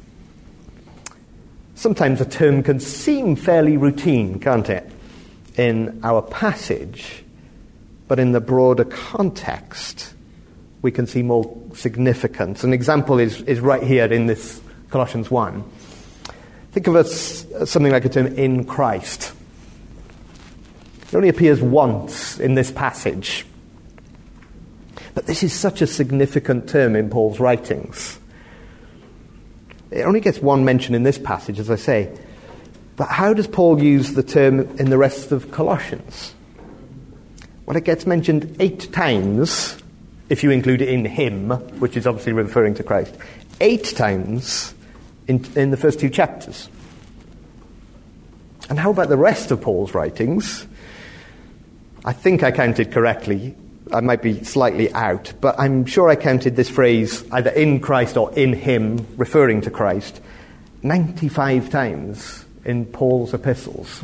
Sometimes a term can seem fairly routine, can't it, in our passage, but in the broader context, we can see more significance. An example is, is right here in this Colossians one. Think of us something like a term "in Christ." It only appears once in this passage. But this is such a significant term in Paul's writings. It only gets one mention in this passage, as I say. But how does Paul use the term in the rest of Colossians? Well, it gets mentioned eight times, if you include it in him, which is obviously referring to Christ. Eight times in, in the first two chapters. And how about the rest of Paul's writings? I think I counted correctly. I might be slightly out, but I'm sure I counted this phrase either in Christ or in him, referring to Christ, ninety-five times in Paul's epistles.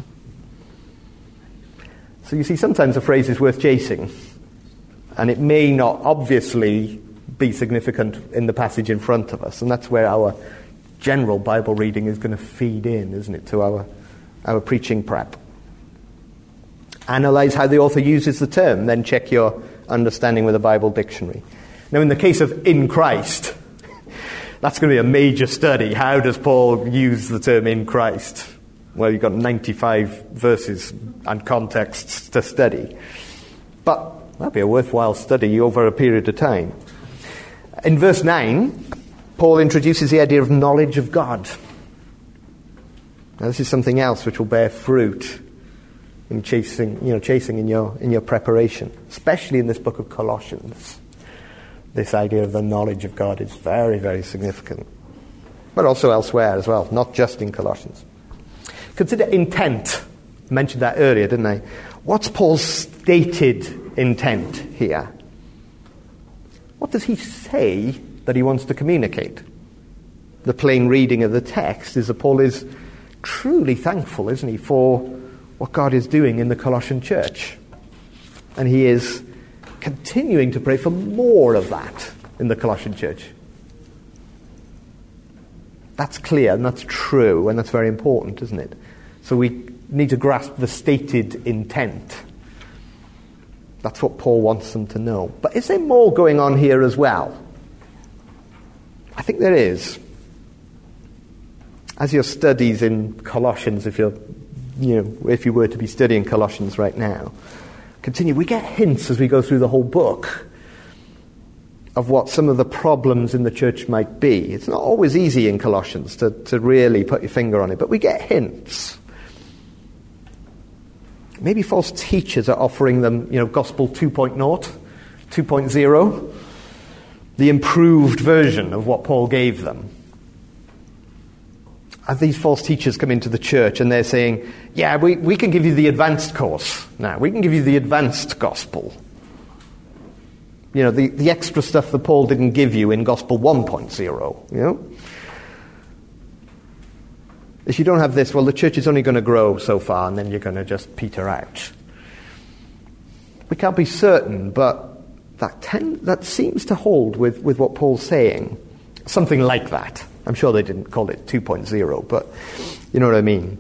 So you see, sometimes a phrase is worth chasing, and it may not obviously be significant in the passage in front of us, and that's where our general Bible reading is going to feed in, isn't it, to our, our preaching prep. Analyze how the author uses the term, then check your understanding with a Bible dictionary. Now, in the case of "in Christ," that's going to be a major study. How does Paul use the term "in Christ"? Well, you've got ninety-five verses and contexts to study. But that'd be a worthwhile study over a period of time. In verse nine, Paul introduces the idea of knowledge of God. Now, this is something else which will bear fruit in chasing, you know, chasing in your in your preparation, especially in this book of Colossians. This idea of the knowledge of God is very, very significant, but also elsewhere as well, not just in Colossians. Consider intent. I mentioned that earlier, didn't I? What's Paul's stated intent here? What does he say that he wants to communicate? The plain reading of the text is that Paul is truly thankful, isn't he, for what God is doing in the Colossian church. And he is continuing to pray for more of that in the Colossian church. That's clear and that's true, and that's very important, isn't it? So we need to grasp the stated intent. That's what Paul wants them to know. But is there more going on here as well? I think there is. As your studies in Colossians, if you're You know, if you were to be studying Colossians right now, continue. We get hints as we go through the whole book of what some of the problems in the church might be. It's not always easy in Colossians to, to really put your finger on it, but we get hints. Maybe false teachers are offering them, you know, Gospel two point oh, two point oh, the improved version of what Paul gave them. As these false teachers come into the church and they're saying, yeah, we, we can give you the advanced course now. We can give you the advanced gospel. You know, the, the extra stuff that Paul didn't give you in Gospel one point oh, you know. If you don't have this, well, the church is only going to grow so far and then you're going to just peter out. We can't be certain, but that tend, that seems to hold with, with what Paul's saying. Something like that. I'm sure they didn't call it two point oh, but you know what I mean.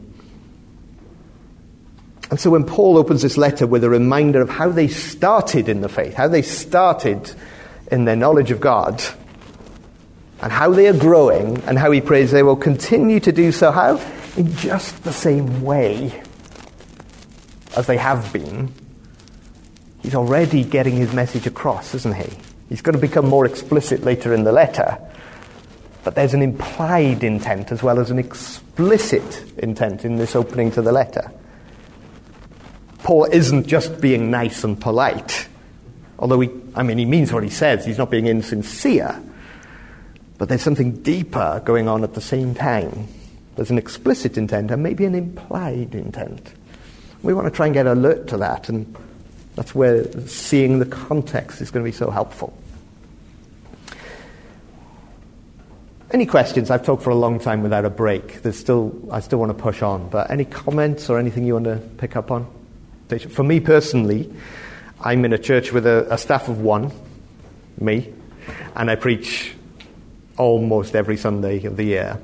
And so when Paul opens this letter with a reminder of how they started in the faith, how they started in their knowledge of God, and how they are growing, and how he prays they will continue to do so, how? In just the same way as they have been. He's already getting his message across, isn't he? He's going to become more explicit later in the letter. But there's an implied intent as well as an explicit intent in this opening to the letter. Paul isn't just being nice and polite. Although, he, I mean, he means what he says. He's not being insincere. But there's something deeper going on at the same time. There's an explicit intent and maybe an implied intent. We want to try and get alert to that. And that's where seeing the context is going to be so helpful. Any questions? I've talked for a long time without a break. There's still, I still want to push on, but any comments or anything you want to pick up on? For me personally, I'm in a church with a, a staff of one, me, and I preach almost every Sunday of the year.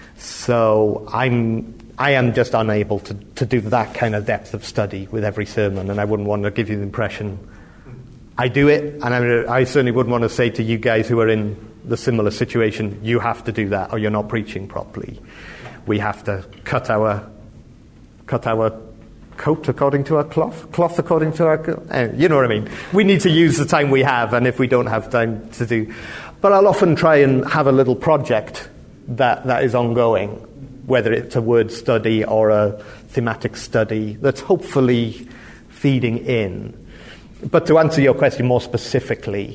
So I'm, I am just unable to, to do that kind of depth of study with every sermon, and I wouldn't want to give you the impression I do it, and I, I certainly wouldn't want to say to you guys who are in the similar situation, you have to do that or you're not preaching properly. We have to cut our cut our coat according to our cloth, cloth according to our... Uh, you know what I mean? We need to use the time we have, and if we don't have time to do... But I'll often try and have a little project that, that is ongoing, whether it's a word study or a thematic study that's hopefully feeding in. But to answer your question more specifically,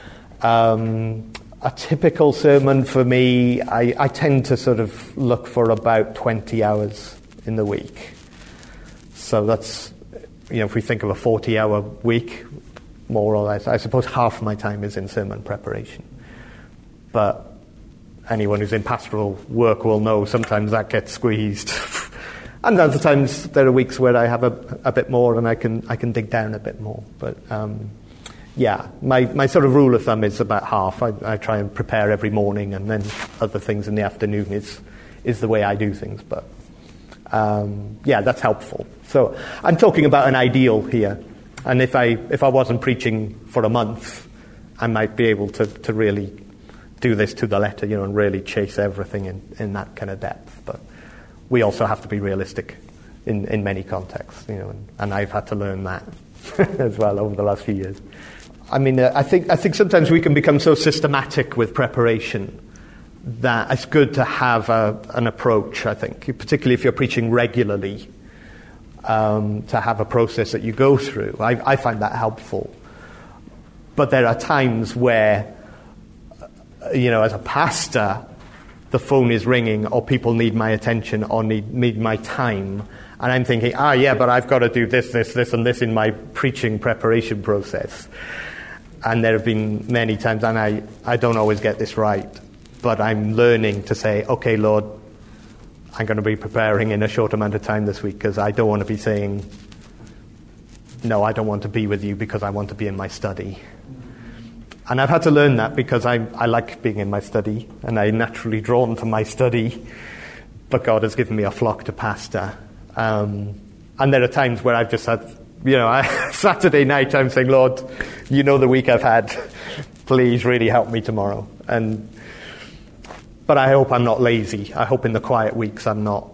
um, a typical sermon for me, I, I tend to sort of look for about twenty hours in the week. So that's, you know, if we think of a forty-hour week, more or less, I suppose half my time is in sermon preparation. But anyone who's in pastoral work will know sometimes that gets squeezed. And other times there are weeks where I have a, a bit more and I can I can dig down a bit more. But um, yeah, my, my sort of rule of thumb is about half. I, I try and prepare every morning, and then other things in the afternoon is is the way I do things. But um, yeah, that's helpful. So I'm talking about an ideal here. And if I if I wasn't preaching for a month, I might be able to, to really do this to the letter, you know, and really chase everything in, in that kind of depth. But we also have to be realistic in, in many contexts, you know, and, and I've had to learn that as well over the last few years. I mean, uh, I think I think sometimes we can become so systematic with preparation that it's good to have a, an approach, I think, particularly if you're preaching regularly, um, to have a process that you go through. I, I find that helpful. But there are times where, you know, as a pastor, the phone is ringing, or people need my attention, or need, need my time. And I'm thinking, ah, yeah, but I've got to do this, this, this, and this in my preaching preparation process. And there have been many times, and I, I don't always get this right, but I'm learning to say, okay, Lord, I'm going to be preparing in a short amount of time this week, because I don't want to be saying, no, I don't want to be with you because I want to be in my study. And I've had to learn that because I, I like being in my study, and I'm naturally drawn to my study, but God has given me a flock to pastor. Um, and there are times where I've just had, you know, I, Saturday night I'm saying, Lord, you know the week I've had, please really help me tomorrow. And but I hope I'm not lazy. I hope in the quiet weeks I'm not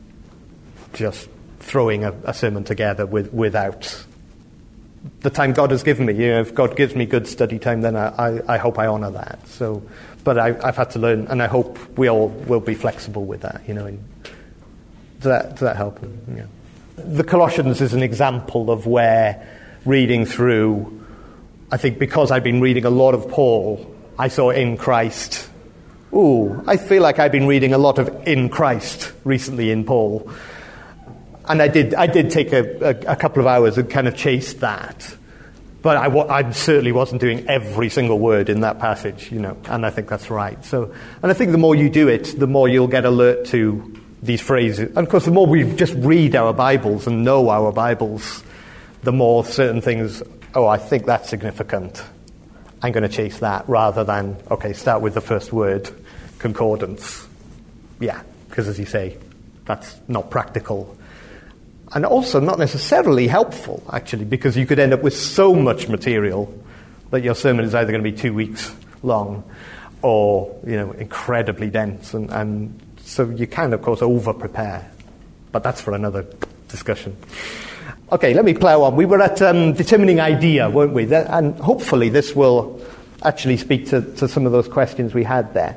just throwing a, a sermon together with, without the time God has given me. You know, if God gives me good study time, then I, I, I hope I honour that. So, but I, I've had to learn, and I hope we all will be flexible with that. You know, and does that does that help? Yeah. The Colossians is an example of where reading through, I think because I've been reading a lot of Paul, I saw in Christ. Ooh, I feel like I've been reading a lot of in Christ recently in Paul. And I did I did take a, a, a couple of hours and kind of chase that. But I, I certainly wasn't doing every single word in that passage, you know, and I think that's right. So, and I think the more you do it, the more you'll get alert to these phrases. And of course, the more we just read our Bibles and know our Bibles, the more certain things, oh, I think that's significant. I'm going to chase that rather than, okay, start with the first word, concordance. Yeah, because as you say, that's not practical. And also not necessarily helpful, actually, because you could end up with so much material that your sermon is either going to be two weeks long or, you know, incredibly dense. And, and so you can, of course, over-prepare. But that's for another discussion. Okay, let me plough on. We were at um, determining idea, weren't we? That, and hopefully this will actually speak to, to some of those questions we had there.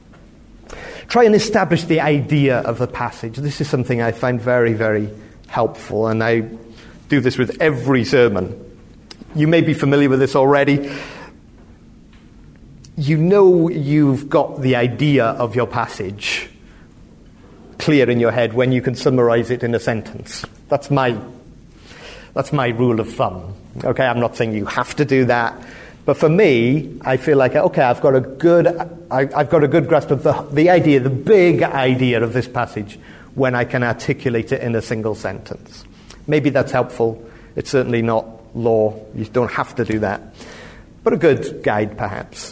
Try and establish the idea of the passage. This is something I find very, very helpful, and I do this with every sermon. You may be familiar with this already. You know you've got the idea of your passage clear in your head when you can summarize it in a sentence. That's my that's my rule of thumb. Okay, I'm not saying you have to do that, But for me, I feel like, okay, I've got a good, I, I've got a good grasp of the, the idea, the big idea of this passage when I can articulate it in a single sentence. Maybe that's helpful. It's certainly not law. You don't have to do that. But a good guide, perhaps.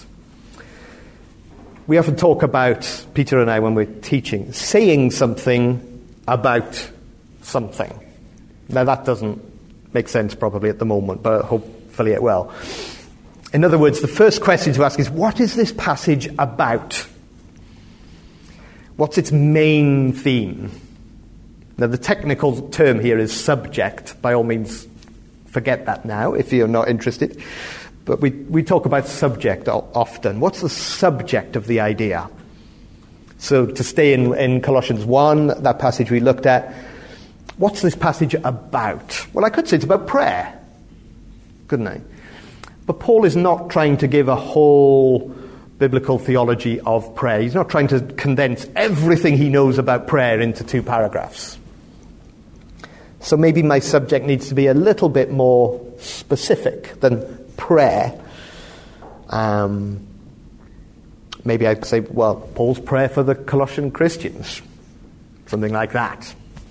We often talk about, Peter and I, when we're teaching, saying something about something. Now, that doesn't make sense probably at the moment, but hopefully it will. In other words, the first question to ask is, what is this passage about? What's its main theme? Now, the technical term here is subject. By all means, forget that now if you're not interested. But we, we talk about subject often. What's the subject of the idea? So to stay in, in Colossians one, that passage we looked at, what's this passage about? Well, I could say it's about prayer, couldn't I? But Paul is not trying to give a whole biblical theology of prayer. He's not trying to condense everything he knows about prayer into two paragraphs. So maybe my subject needs to be a little bit more specific than prayer. Um, maybe I could say, well, Paul's prayer for the Colossian Christians. Something like that.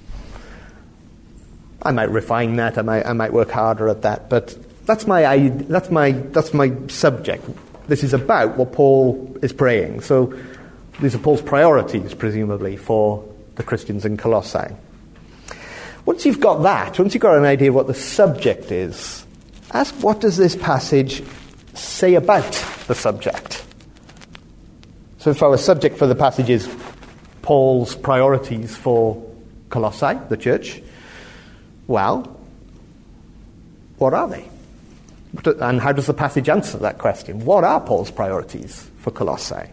I might refine that. I might, I might work harder at that. But that's my, that's my, that's my subject. This is about what Paul is praying. So these are Paul's priorities, presumably, for the Christians in Colossae. Once you've got that, once you've got an idea of what the subject is, ask, what does this passage say about the subject? So if our subject for the passage is Paul's priorities for Colossae, the church, well, what are they? And how does the passage answer that question? What are Paul's priorities for Colossae? And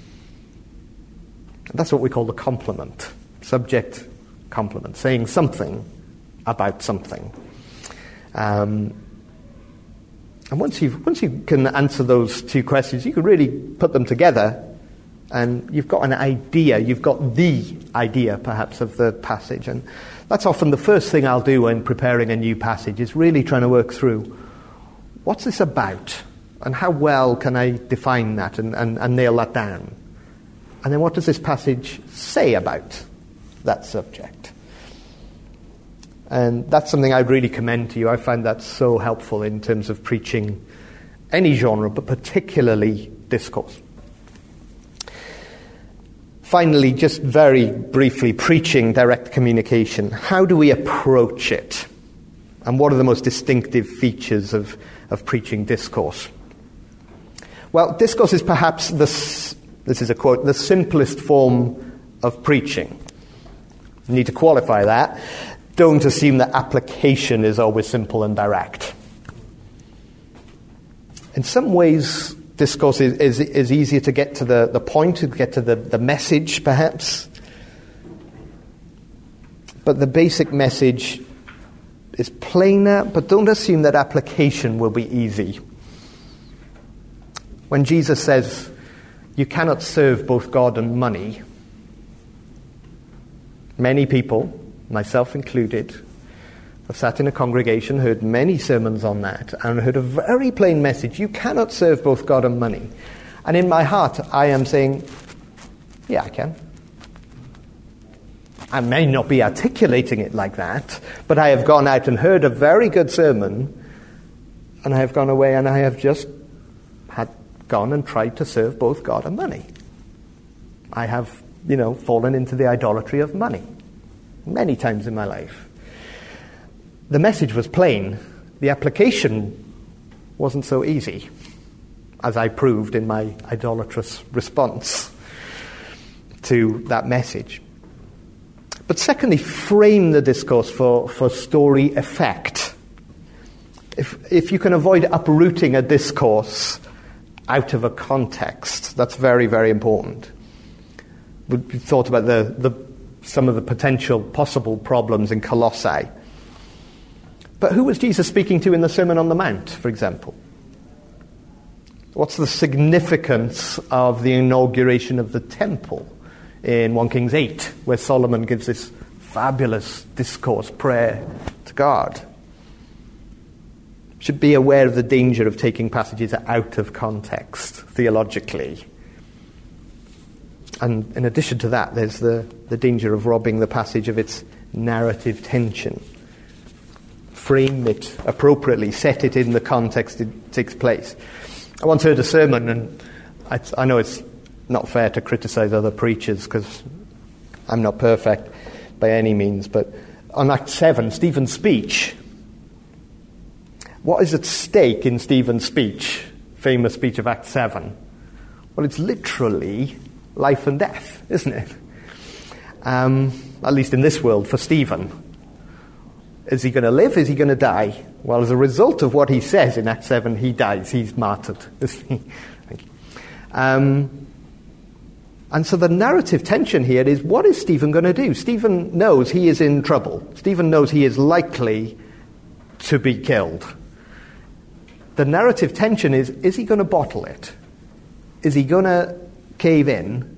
that's what we call the complement. Subject, complement. Saying something about something. Um, and once, you've, once you can answer those two questions, you can really put them together and you've got an idea. You've got the idea, perhaps, of the passage. And that's often the first thing I'll do when preparing a new passage, is really trying to work through, what's this about? And how well can I define that and, and, and nail that down? And then what does this passage say about that subject? And that's something I'd really commend to you. I find that so helpful in terms of preaching any genre, but particularly discourse. Finally, just very briefly, preaching direct communication. How do we approach it? And what are the most distinctive features of, of preaching discourse? Well, discourse is perhaps, the, this is a quote, the simplest form of preaching. You need to qualify that. Don't assume that application is always simple and direct. In some ways, discourse is, is, is easier to get to the, the point, to get to the, the message, perhaps. But the basic message is plainer, but don't assume that application will be easy. When Jesus says, you cannot serve both God and money, many people, myself included, have sat in a congregation, heard many sermons on that, and heard a very plain message. You cannot serve both God and money. And in my heart, I am saying, yeah, I can. I may not be articulating it like that, but I have gone out and heard a very good sermon, and I have gone away and I have just had gone and tried to serve both God and money. I have, you know, fallen into the idolatry of money many times in my life. The message was plain. The application wasn't so easy, as I proved in my idolatrous response to that message. But secondly, frame the discourse for, for story effect. If, if you can avoid uprooting a discourse out of a context, that's very, very important. We thought about the, the some of the potential possible problems in Colossae. But who was Jesus speaking to in the Sermon on the Mount, for example? What's the significance of the inauguration of the temple in First Kings eight, where Solomon gives this fabulous discourse prayer to God? should be aware of the danger of taking passages out of context theologically. And in addition to that, there's the, the danger of robbing the passage of its narrative tension. Frame it appropriately, set it in the context it takes place. I once heard a sermon, and I, I know it's not fair to criticize other preachers because I'm not perfect by any means, but on Act seven, Stephen's speech, what is at stake in Stephen's speech, famous speech of Act seven? Well, it's literally life and death, isn't it? Um, at least in this world, for Stephen. Is he going to live? Is he going to die? Well, as a result of what he says in Act seven, he dies. He's martyred, isn't he? Thank you. Um, and so the narrative tension here is, what is Stephen going to do? Stephen knows he is in trouble. Stephen knows he is likely to be killed. The narrative tension is, is he going to bottle it? Is he going to cave in?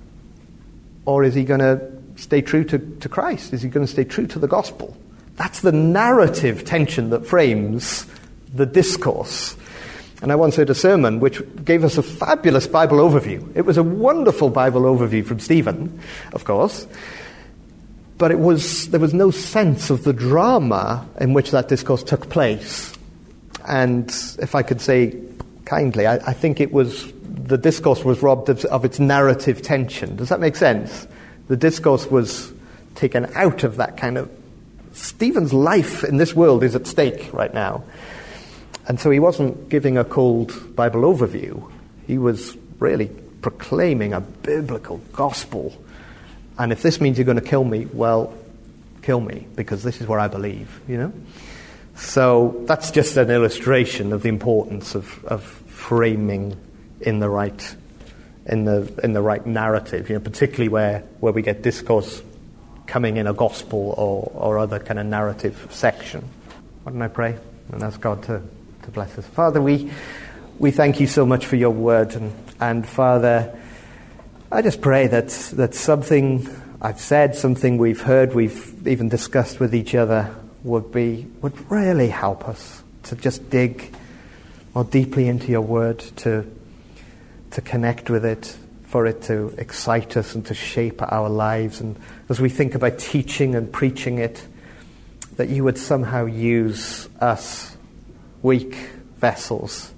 Or is he going to stay true to, to Christ? Is he going to stay true to the gospel? That's the narrative tension that frames the discourse. And I once heard a sermon which gave us a fabulous Bible overview. It was a wonderful Bible overview from Stephen, of course. But it was there was no sense of the drama in which that discourse took place. And if I could say kindly, I, I think it was the discourse was robbed of, of its narrative tension. Does that make sense? The discourse was taken out of that kind of... Stephen's life in this world is at stake right now. And so he wasn't giving a cold Bible overview. He was really proclaiming a biblical gospel. And if this means you're going to kill me, well, kill me, because this is what I believe, you know? So that's just an illustration of the importance of, of framing in the right in the in the right narrative, you know, particularly where, where we get discourse coming in a gospel or, or other kind of narrative section. Why don't I pray and ask God to, to bless us? Father, we we thank you so much for your word, and, and Father, I just pray that that something I've said, something we've heard, we've even discussed with each other would be would really help us to just dig more deeply into your word, to to connect with it, for it to excite us and to shape our lives. And as we think about teaching and preaching it, that you would somehow use us, weak vessels,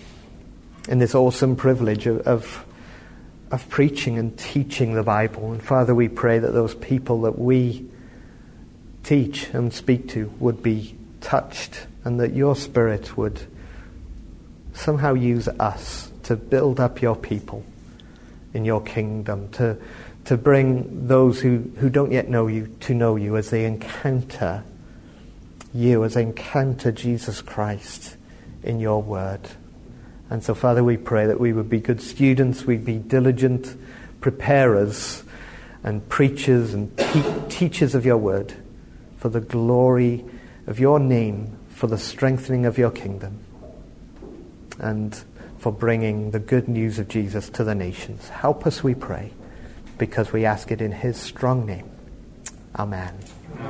in this awesome privilege of, of, of preaching and teaching the Bible. And Father, we pray that those people that we teach and speak to would be touched, and that your Spirit would somehow use us to build up your people in your kingdom, to to bring those who, who don't yet know you to know you as they encounter you, as they encounter Jesus Christ in your word. And so, Father, we pray that we would be good students, we'd be diligent preparers and preachers and te- teachers of your word, for the glory of your name, for the strengthening of your kingdom, and for bringing the good news of Jesus to the nations. Help us, we pray, because we ask it in his strong name. Amen. Amen.